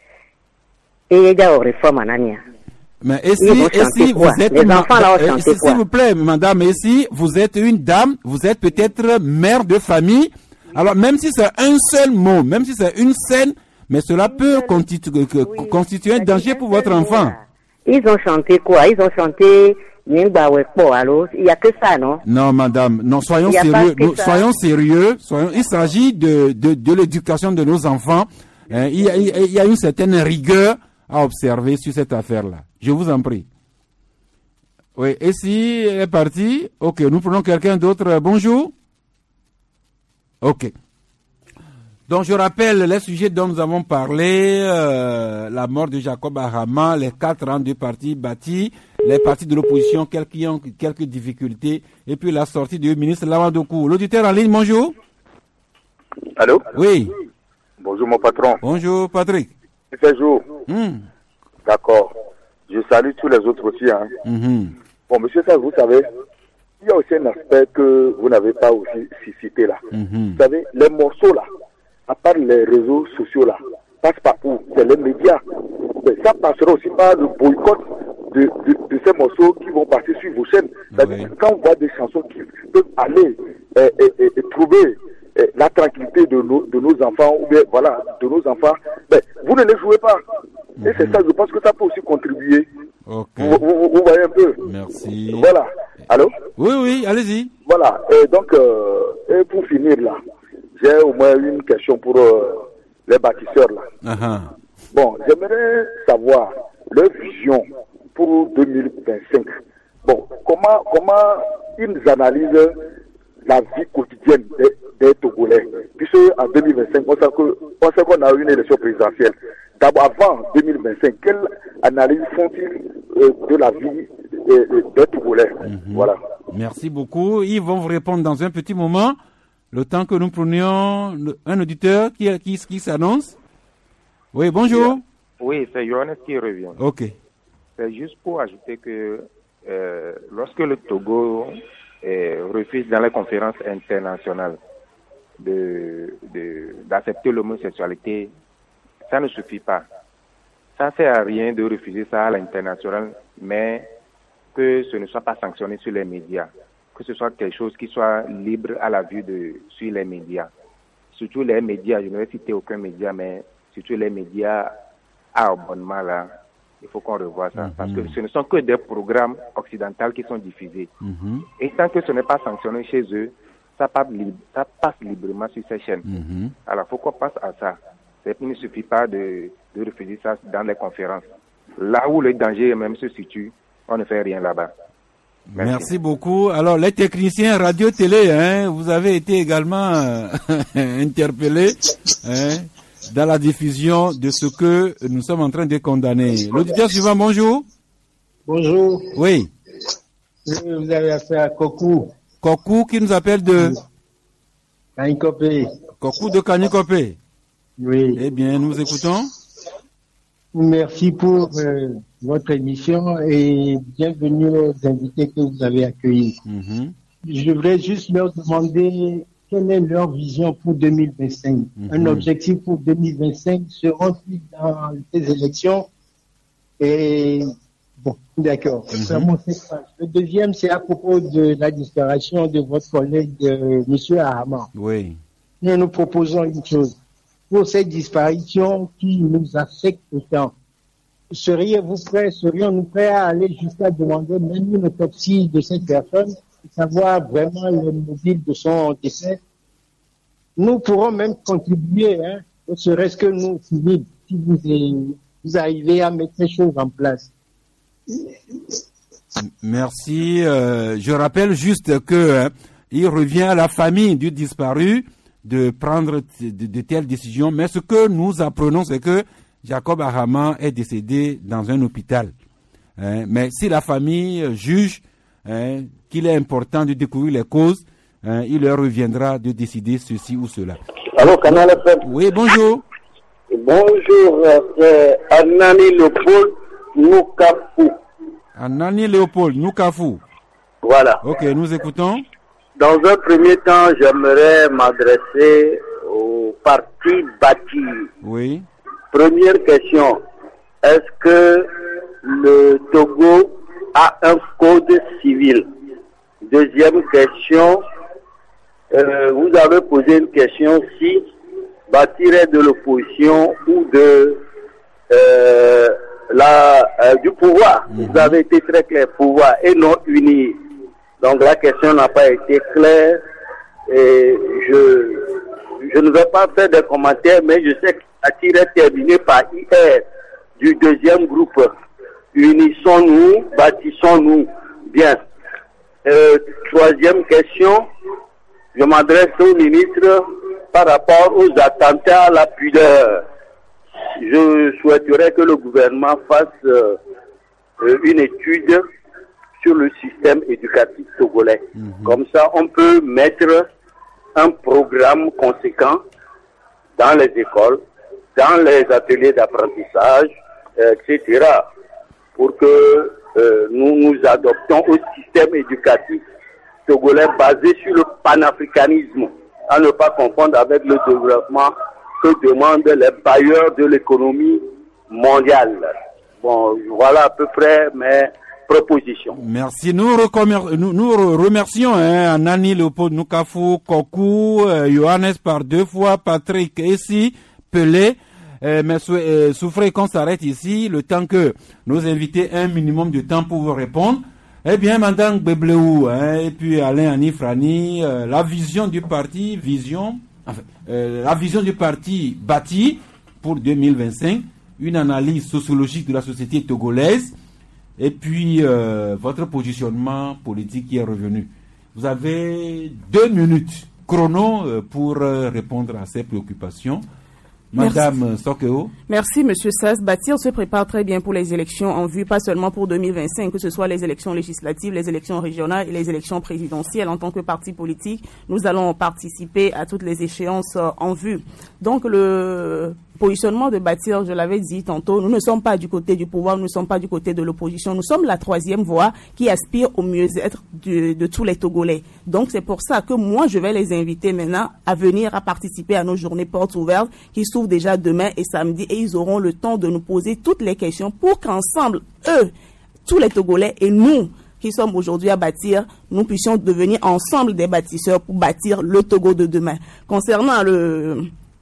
Et il y a une réforme en Ania. Mais et si, et si vous êtes, les enfants là ont chanté quoi? S'il vous plaît, madame, et si vous êtes une dame, vous êtes peut-être mère de famille, alors même si c'est un seul mot, même si c'est une scène, mais cela peut constitu oui, constituer un danger pour votre enfant. Ils ont chanté quoi? Ils ont chanté alors il n'y a que ça, non? Non, madame, non, soyons sérieux, nous, soyons sérieux, soyons, il s'agit de, de, de l'éducation de nos enfants. Hein, il, y a, il y a une certaine rigueur à observer sur cette affaire-là. Je vous en prie. Oui, et si elle est partie, ok, nous prenons quelqu'un d'autre. Bonjour. Ok. Donc, je rappelle les sujets dont nous avons parlé, euh, la mort de Jacob Ahama, les quatre ans de partis bâtis, les partis de l'opposition, quelques, ont quelques difficultés, et puis la sortie du ministre Lamadoukou. L'auditeur en ligne, bonjour. Allô? Oui. Bonjour, mon patron. Bonjour, Patrick. Il fait jour. Mmh. D'accord. Je salue tous les autres aussi. Hein. Mmh. Bon, monsieur Saz, vous savez, il y a aussi un aspect que vous n'avez pas aussi cité là. Mmh. Vous savez, les morceaux là, à part les réseaux sociaux là, passent par où? C'est les médias. Mais ça passera aussi par le boycott de, de, de ces morceaux qui vont passer sur vos chaînes. C'est-à-dire oui. Quand on voit des chansons qui peuvent aller et, et, et, et trouver et, la tranquillité de nos, de nos enfants, ou bien voilà, de nos enfants, ben, vous ne les jouez pas. Et c'est ça, je pense que ça peut aussi contribuer. Okay. Vous, vous, vous voyez un peu? Merci. Voilà. Allô? Oui, oui, allez-y. Voilà. Et donc, euh, et pour finir là, j'ai au moins une question pour euh, les bâtisseurs là. Uh-huh. Bon, j'aimerais savoir leur vision pour deux mille vingt-cinq. Bon, comment, comment ils analysent la vie quotidienne des, des Togolais? Puisque en deux mille vingt-cinq, on sait que, on sait qu'on a eu une élection présidentielle. D'abord, avant deux mille vingt-cinq, quelle analyse font-ils euh, de la vie euh, des Togolais? Mm-hmm. Voilà. Merci beaucoup. Ils vont vous répondre dans un petit moment. Le temps que nous prenions un auditeur qui, qui, qui s'annonce. Oui, bonjour. Oui, c'est Johannes qui revient. Ok. C'est juste pour ajouter que euh, lorsque le Togo euh, refuse dans les conférences internationales de, de, d'accepter l'homosexualité, ça ne suffit pas. Ça ne sert à rien de refuser ça à l'international, mais que ce ne soit pas sanctionné sur les médias, que ce soit quelque chose qui soit libre à la vue de sur les médias. Surtout les médias, je ne vais citer aucun média, mais surtout les médias à abonnement là, il faut qu'on revoie ça. Mm-hmm. Parce que ce ne sont que des programmes occidentaux qui sont diffusés. Mm-hmm. Et tant que ce n'est pas sanctionné chez eux, ça passe, libre, ça passe librement sur ces chaînes. Mm-hmm. Alors il faut qu'on passe à ça. Il ne suffit pas de, de refuser ça dans les conférences. Là où le danger même se situe, on ne fait rien là-bas. Merci. Merci beaucoup. Alors, les techniciens radio-télé, hein, vous avez été également euh, interpellés hein, dans la diffusion de ce que nous sommes en train de condamner. L'auditeur suivant, bonjour. Bonjour. Oui. Vous avez affaire à Kokou. Kokou qui nous appelle de Kanikopé. Kokou de Kanikopé. Oui. Eh bien, nous écoutons. Merci pour euh, votre émission et bienvenue aux invités que vous avez accueillis. Mm-hmm. Je voudrais juste leur demander quelle est leur vision pour deux mille vingt-cinq. Mm-hmm. Un objectif pour deux mille vingt-cinq, seront-ils dans ces élections? Et bon, d'accord. Mm-hmm. Le deuxième, c'est à propos de la disparition de votre collègue, euh, M. Ahama. Oui. Nous nous proposons une chose. Pour cette disparition qui nous affecte autant, seriez-vous prêts, serions-nous prêts à aller jusqu'à demander même une autopsie de cette personne, savoir vraiment le mobile de son décès? Nous pourrons même contribuer, hein, ne serait-ce que nous, civils, si vous, vous arrivez à mettre les choses en place. Merci. Euh, je rappelle juste que hein, il revient à la famille du disparu de prendre de, de telles décisions, mais ce que nous apprenons, c'est que Jacob Ahama est décédé dans un hôpital. Hein, mais si la famille juge hein, qu'il est important de découvrir les causes, hein, il leur reviendra de décider ceci ou cela. Allô, Canal F M. Oui, bonjour. Bonjour, c'est Anani Leopold Noukapou. Anani Léopold, Noukafou. Voilà. Ok, nous écoutons. Dans un premier temps, j'aimerais m'adresser au parti bâti. Oui. Première question, est-ce que le Togo a un code civil? Deuxième question, euh, vous avez posé une question si Bâtir est de l'opposition ou de euh, la euh, du pouvoir. Mm-hmm. Vous avez été très clair, pouvoir et non uni. Donc la question n'a pas été claire et je je ne vais pas faire de commentaires, mais je sais que Bâtir est terminé par I R du deuxième groupe. Unissons-nous, bâtissons-nous. Bien. Euh, troisième question, je m'adresse au ministre par rapport aux attentats à la pudeur. Je souhaiterais que le gouvernement fasse euh, une étude sur le système éducatif togolais. Mmh. Comme ça, on peut mettre un programme conséquent dans les écoles, dans les ateliers d'apprentissage, euh, et cetera, pour que euh, nous nous adoptons au système éducatif togolais basé sur le panafricanisme, à ne pas confondre avec le développement que demandent les bailleurs de l'économie mondiale. Bon, voilà à peu près mes propositions. Merci. Nous, nous, nous remercions hein, Nani Léopold Noukafou, Kokou, euh, Johannes par deux fois, Patrick Essi, Pelé. Euh, mais euh, souffrez qu'on s'arrête ici, le temps que nos invités aient un minimum de temps pour vous répondre. Eh bien, Madame Gbebleou, hein, et puis Alain Anifrani, euh, la vision du parti, vision, enfin, euh, la vision du parti bâti pour deux mille vingt-cinq, une analyse sociologique de la société togolaise, et puis euh, votre positionnement politique qui est revenu. Vous avez deux minutes chrono euh, pour euh, répondre à ces préoccupations. Madame Sokeo. Merci, Monsieur Sass. Bâtir se prépare très bien pour les élections en vue, pas seulement pour deux mille vingt-cinq, que ce soit les élections législatives, les élections régionales et les élections présidentielles. En tant que parti politique, nous allons participer à toutes les échéances en vue. Donc, le positionnement de Bâtir, je l'avais dit tantôt, nous ne sommes pas du côté du pouvoir, nous ne sommes pas du côté de l'opposition, nous sommes la troisième voie qui aspire au mieux-être de, de tous les Togolais. Donc c'est pour ça que moi je vais les inviter maintenant à venir à participer à nos journées portes ouvertes qui s'ouvrent déjà demain et samedi et ils auront le temps de nous poser toutes les questions pour qu'ensemble, eux, tous les Togolais et nous, qui sommes aujourd'hui à bâtir, nous puissions devenir ensemble des bâtisseurs pour bâtir le Togo de demain. Concernant le...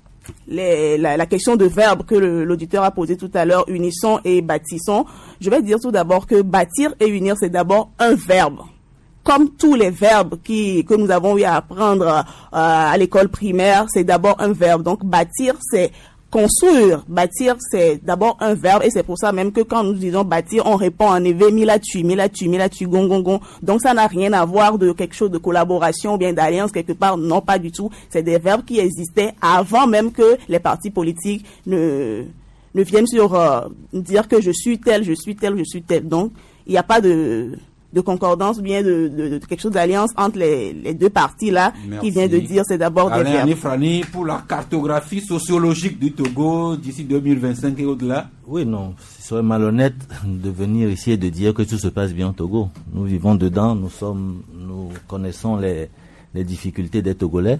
Les, la, la question de verbe que le, l'auditeur a posé tout à l'heure, unissons et bâtissons, je vais dire tout d'abord que bâtir et unir, c'est d'abord un verbe. Comme tous les verbes qui, que nous avons eu à apprendre euh, à l'école primaire, c'est d'abord un verbe. Donc bâtir, c'est construire. Bâtir, c'est d'abord un verbe et c'est pour ça même que quand nous disons bâtir, on répond en éve, milatu, milatu, milatu, gon, gon, gon. Donc ça n'a rien à voir de quelque chose de collaboration ou bien d'alliance quelque part. Non, pas du tout. C'est des verbes qui existaient avant même que les partis politiques ne, ne viennent sur euh, dire que je suis tel, je suis tel, je suis tel. Donc il n'y a pas de... de concordance ou bien de, de, de quelque chose d'alliance entre les, les deux parties là. Merci. Qui vient de dire c'est d'abord Alain des verbes. Anifrani, pour la cartographie sociologique du Togo d'ici deux mille vingt-cinq et au-delà. Oui, non, ce serait malhonnête de venir ici et de dire que tout se passe bien au Togo. Nous vivons dedans, nous sommes, nous connaissons les, les difficultés des Togolais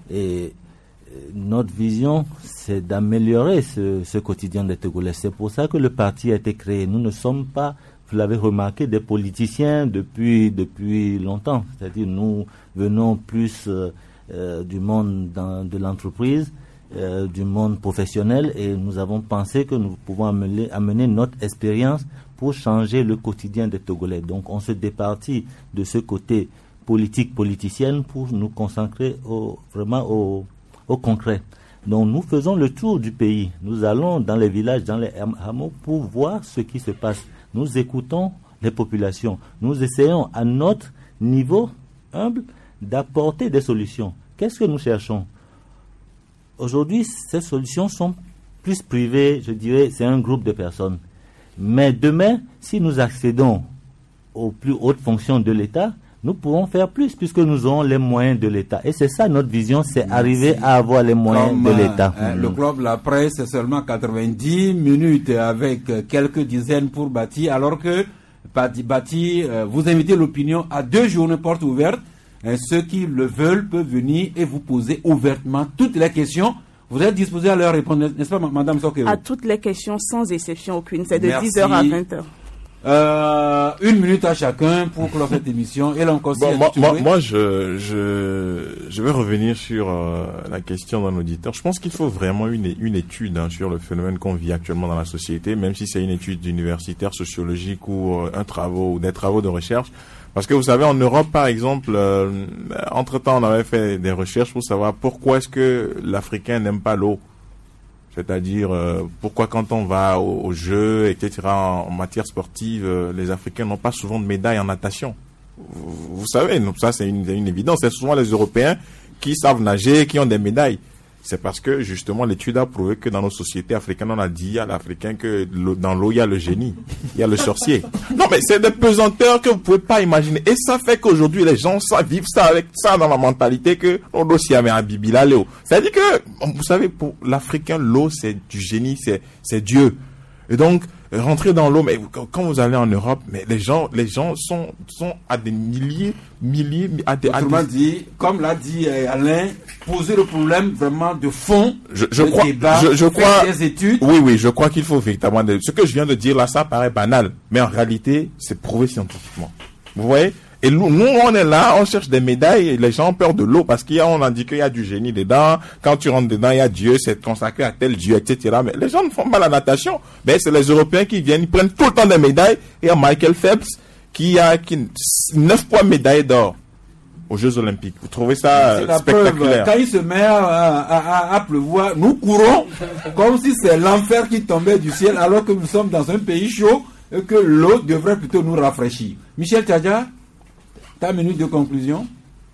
et notre vision, c'est d'améliorer ce, ce quotidien des Togolais. C'est pour ça que le parti a été créé. Nous ne sommes pas, vous l'avez remarqué, des politiciens depuis depuis longtemps. C'est-à-dire nous venons plus euh, euh, du monde dans, de l'entreprise, euh, du monde professionnel et nous avons pensé que nous pouvons amener, amener notre expérience pour changer le quotidien des Togolais. Donc on se départit de ce côté politique politicienne pour nous concentrer au, vraiment au, au concret. Donc nous faisons le tour du pays. Nous allons dans les villages, dans les hameaux pour voir ce qui se passe. Nous écoutons les populations. Nous essayons à notre niveau humble d'apporter des solutions. Qu'est-ce que nous cherchons? Aujourd'hui, ces solutions sont plus privées, je dirais, c'est un groupe de personnes. Mais demain, si nous accédons aux plus hautes fonctions de l'État, nous pourrons faire plus puisque nous aurons les moyens de l'État. Et c'est ça notre vision, c'est Merci. arriver à avoir les moyens Comme, de l'État. Euh, mmh. Le club La Presse, c'est seulement quatre-vingt-dix minutes avec quelques dizaines pour bâtir, alors que Bati, euh, vous invitez l'opinion à deux journées portes ouvertes. Et ceux qui le veulent peuvent venir et vous poser ouvertement toutes les questions. Vous êtes disposé à leur répondre, n'est-ce pas, Madame Sokeo? À toutes les questions, sans exception aucune. C'est de Merci. dix heures à vingt heures. Euh, une minute à chacun pour clore cette émission. Et là encore, bon, moi, moi, moi, je, je, je vais revenir sur euh, la question d'un auditeur. Je pense qu'il faut vraiment une, une étude hein, sur le phénomène qu'on vit actuellement dans la société, même si c'est une étude universitaire, sociologique ou euh, un travaux ou des travaux de recherche. Parce que vous savez, en Europe, par exemple, euh, entre-temps, on avait fait des recherches pour savoir pourquoi est-ce que l'Africain n'aime pas l'eau. C'est-à-dire, euh, pourquoi quand on va aux au jeux, et cetera, en, en matière sportive, euh, les Africains n'ont pas souvent de médailles en natation. Vous, vous savez, donc ça c'est une, une évidence. C'est souvent les Européens qui savent nager, qui ont des médailles. C'est parce que, justement, l'étude a prouvé que dans nos sociétés africaines, on a dit à l'Africain que dans l'eau, il y a le génie, il y a le sorcier. Non, mais c'est des pesanteurs que vous pouvez pas imaginer. Et ça fait qu'aujourd'hui, les gens ça, vivent ça avec ça dans la mentalité que on doit s'y avoir un bibi là, l'eau. C'est-à-dire que, vous savez, pour l'Africain, l'eau, c'est du génie, c'est, c'est Dieu. Et donc, rentrer dans l'eau, mais quand vous allez en Europe, mais les gens, les gens sont, sont à des milliers, milliers, à des, Autrement à des... dit, comme l'a dit Alain, poser le problème vraiment de fond, je, je le crois, débat, je, je crois, des études. Oui, oui, je crois qu'il faut véritablement, ce que je viens de dire là, ça paraît banal, mais en réalité, c'est prouvé scientifiquement. Vous voyez? Et nous, nous, on est là, on cherche des médailles et les gens ont peur de l'eau parce qu'il y a, on a dit qu'il y a du génie dedans. Quand tu rentres dedans, il y a Dieu, c'est consacré à tel Dieu, et cetera. Mais les gens ne font pas la natation. Mais c'est les Européens qui viennent, ils prennent tout le temps des médailles. Et il y a Michael Phelps qui a, qui, neuf fois médaille d'or aux Jeux Olympiques. Vous trouvez ça c'est spectaculaire? Quand il se met à, à, à, à pleuvoir, nous courons comme si c'est l'enfer qui tombait du ciel alors que nous sommes dans un pays chaud et que l'eau devrait plutôt nous rafraîchir. Michel Tchadja, ta minute de conclusion?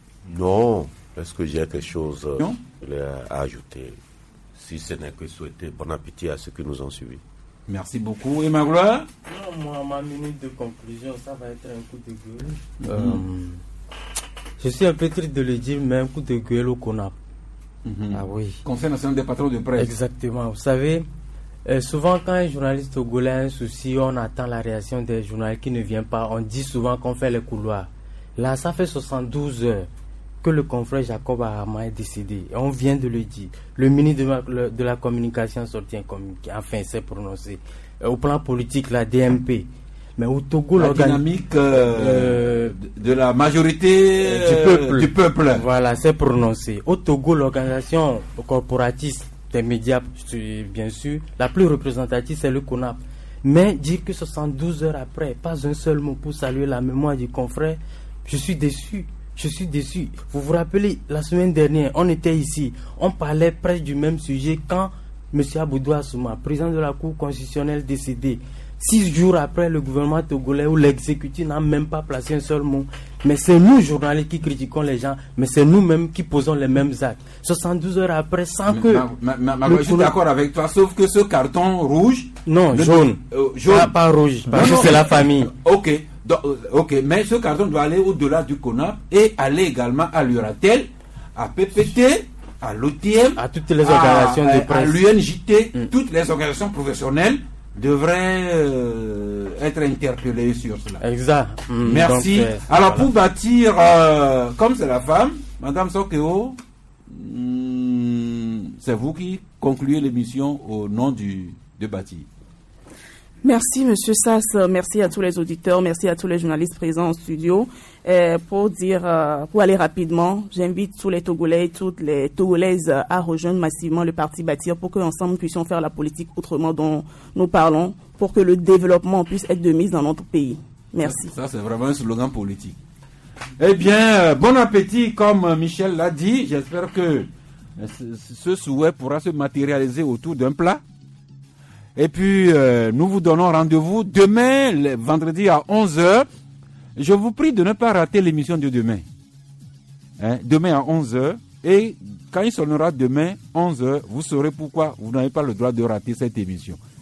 Non. Est-ce que j'ai quelque chose euh, à ajouter? Si ce n'est que souhaiter bon appétit à ceux qui nous ont suivis. Merci beaucoup. Et ma gloire? Non, moi, ma minute de conclusion, ça va être un coup de gueule. Mm-hmm. Euh, je suis un peu triste de le dire, mais un coup de gueule au CONAP. Mm-hmm. Ah oui. Conseil national des patrons de presse. Exactement. Vous savez, euh, souvent quand un journaliste togolais a un souci, on attend la réaction des journalistes qui ne viennent pas. On dit souvent qu'on fait les couloirs. Là, ça fait soixante-douze heures que le confrère Jacob Ahama est décédé. Et on vient de le dire. Le ministre de la, de la Communication a sorti un communiqué. Enfin, s'est prononcé. Euh, au plan politique, la D M P. Mais au Togo, la dynamique euh, euh, de la majorité euh, du, peuple. du peuple. Voilà, c'est prononcé. Au Togo, l'organisation corporatiste des médias, bien sûr, la plus représentative, c'est le CONAP. Mais dire que soixante-douze heures après, pas un seul mot pour saluer la mémoire du confrère, je suis déçu, je suis déçu. Vous vous rappelez, la semaine dernière, on était ici, on parlait presque du même sujet quand M. Aboudou Assouma, président de la Cour constitutionnelle, décédé. Six jours après, le gouvernement togolais ou l'exécutif n'a même pas placé un seul mot. Mais c'est nous, journalistes, qui critiquons les gens, mais c'est nous-mêmes qui posons les mêmes actes. soixante-douze heures après, sans mais, que... Ma, ma, ma, je suis d'accord avec toi, sauf que ce carton rouge... Non, jaune. Euh, jaune. Pas, pas rouge, parce non, que c'est la famille. Ok. Donc, ok, mais ce carton doit aller au-delà du CONAP et aller également à l'Uratel, à P P T, à l'O T M, à toutes les organisations à, de presse, à l'U N J T, mm. toutes les organisations professionnelles devraient euh, être interpellées sur cela. Exact. Mm, Merci. Donc, alors, voilà. Pour bâtir, euh, comme c'est la femme, Madame Sokeo, mm, c'est vous qui concluez l'émission au nom du de Bâtir. Merci Monsieur Sass, merci à tous les auditeurs, merci à tous les journalistes présents au studio. Euh, pour dire, euh, pour aller rapidement, j'invite tous les Togolais et toutes les Togolaises à rejoindre massivement le parti Bâtir pour qu'ensemble nous puissions faire la politique autrement dont nous parlons, pour que le développement puisse être de mise dans notre pays. Merci. Ça, c'est vraiment un slogan politique. Eh bien, bon appétit, comme Michel l'a dit. J'espère que ce souhait pourra se matérialiser autour d'un plat. Et puis, euh, nous vous donnons rendez-vous demain, le vendredi à onze heures. Je vous prie de ne pas rater l'émission de demain. Hein, demain à onze heures. Et quand il sonnera demain, onze heures, vous saurez pourquoi vous n'avez pas le droit de rater cette émission.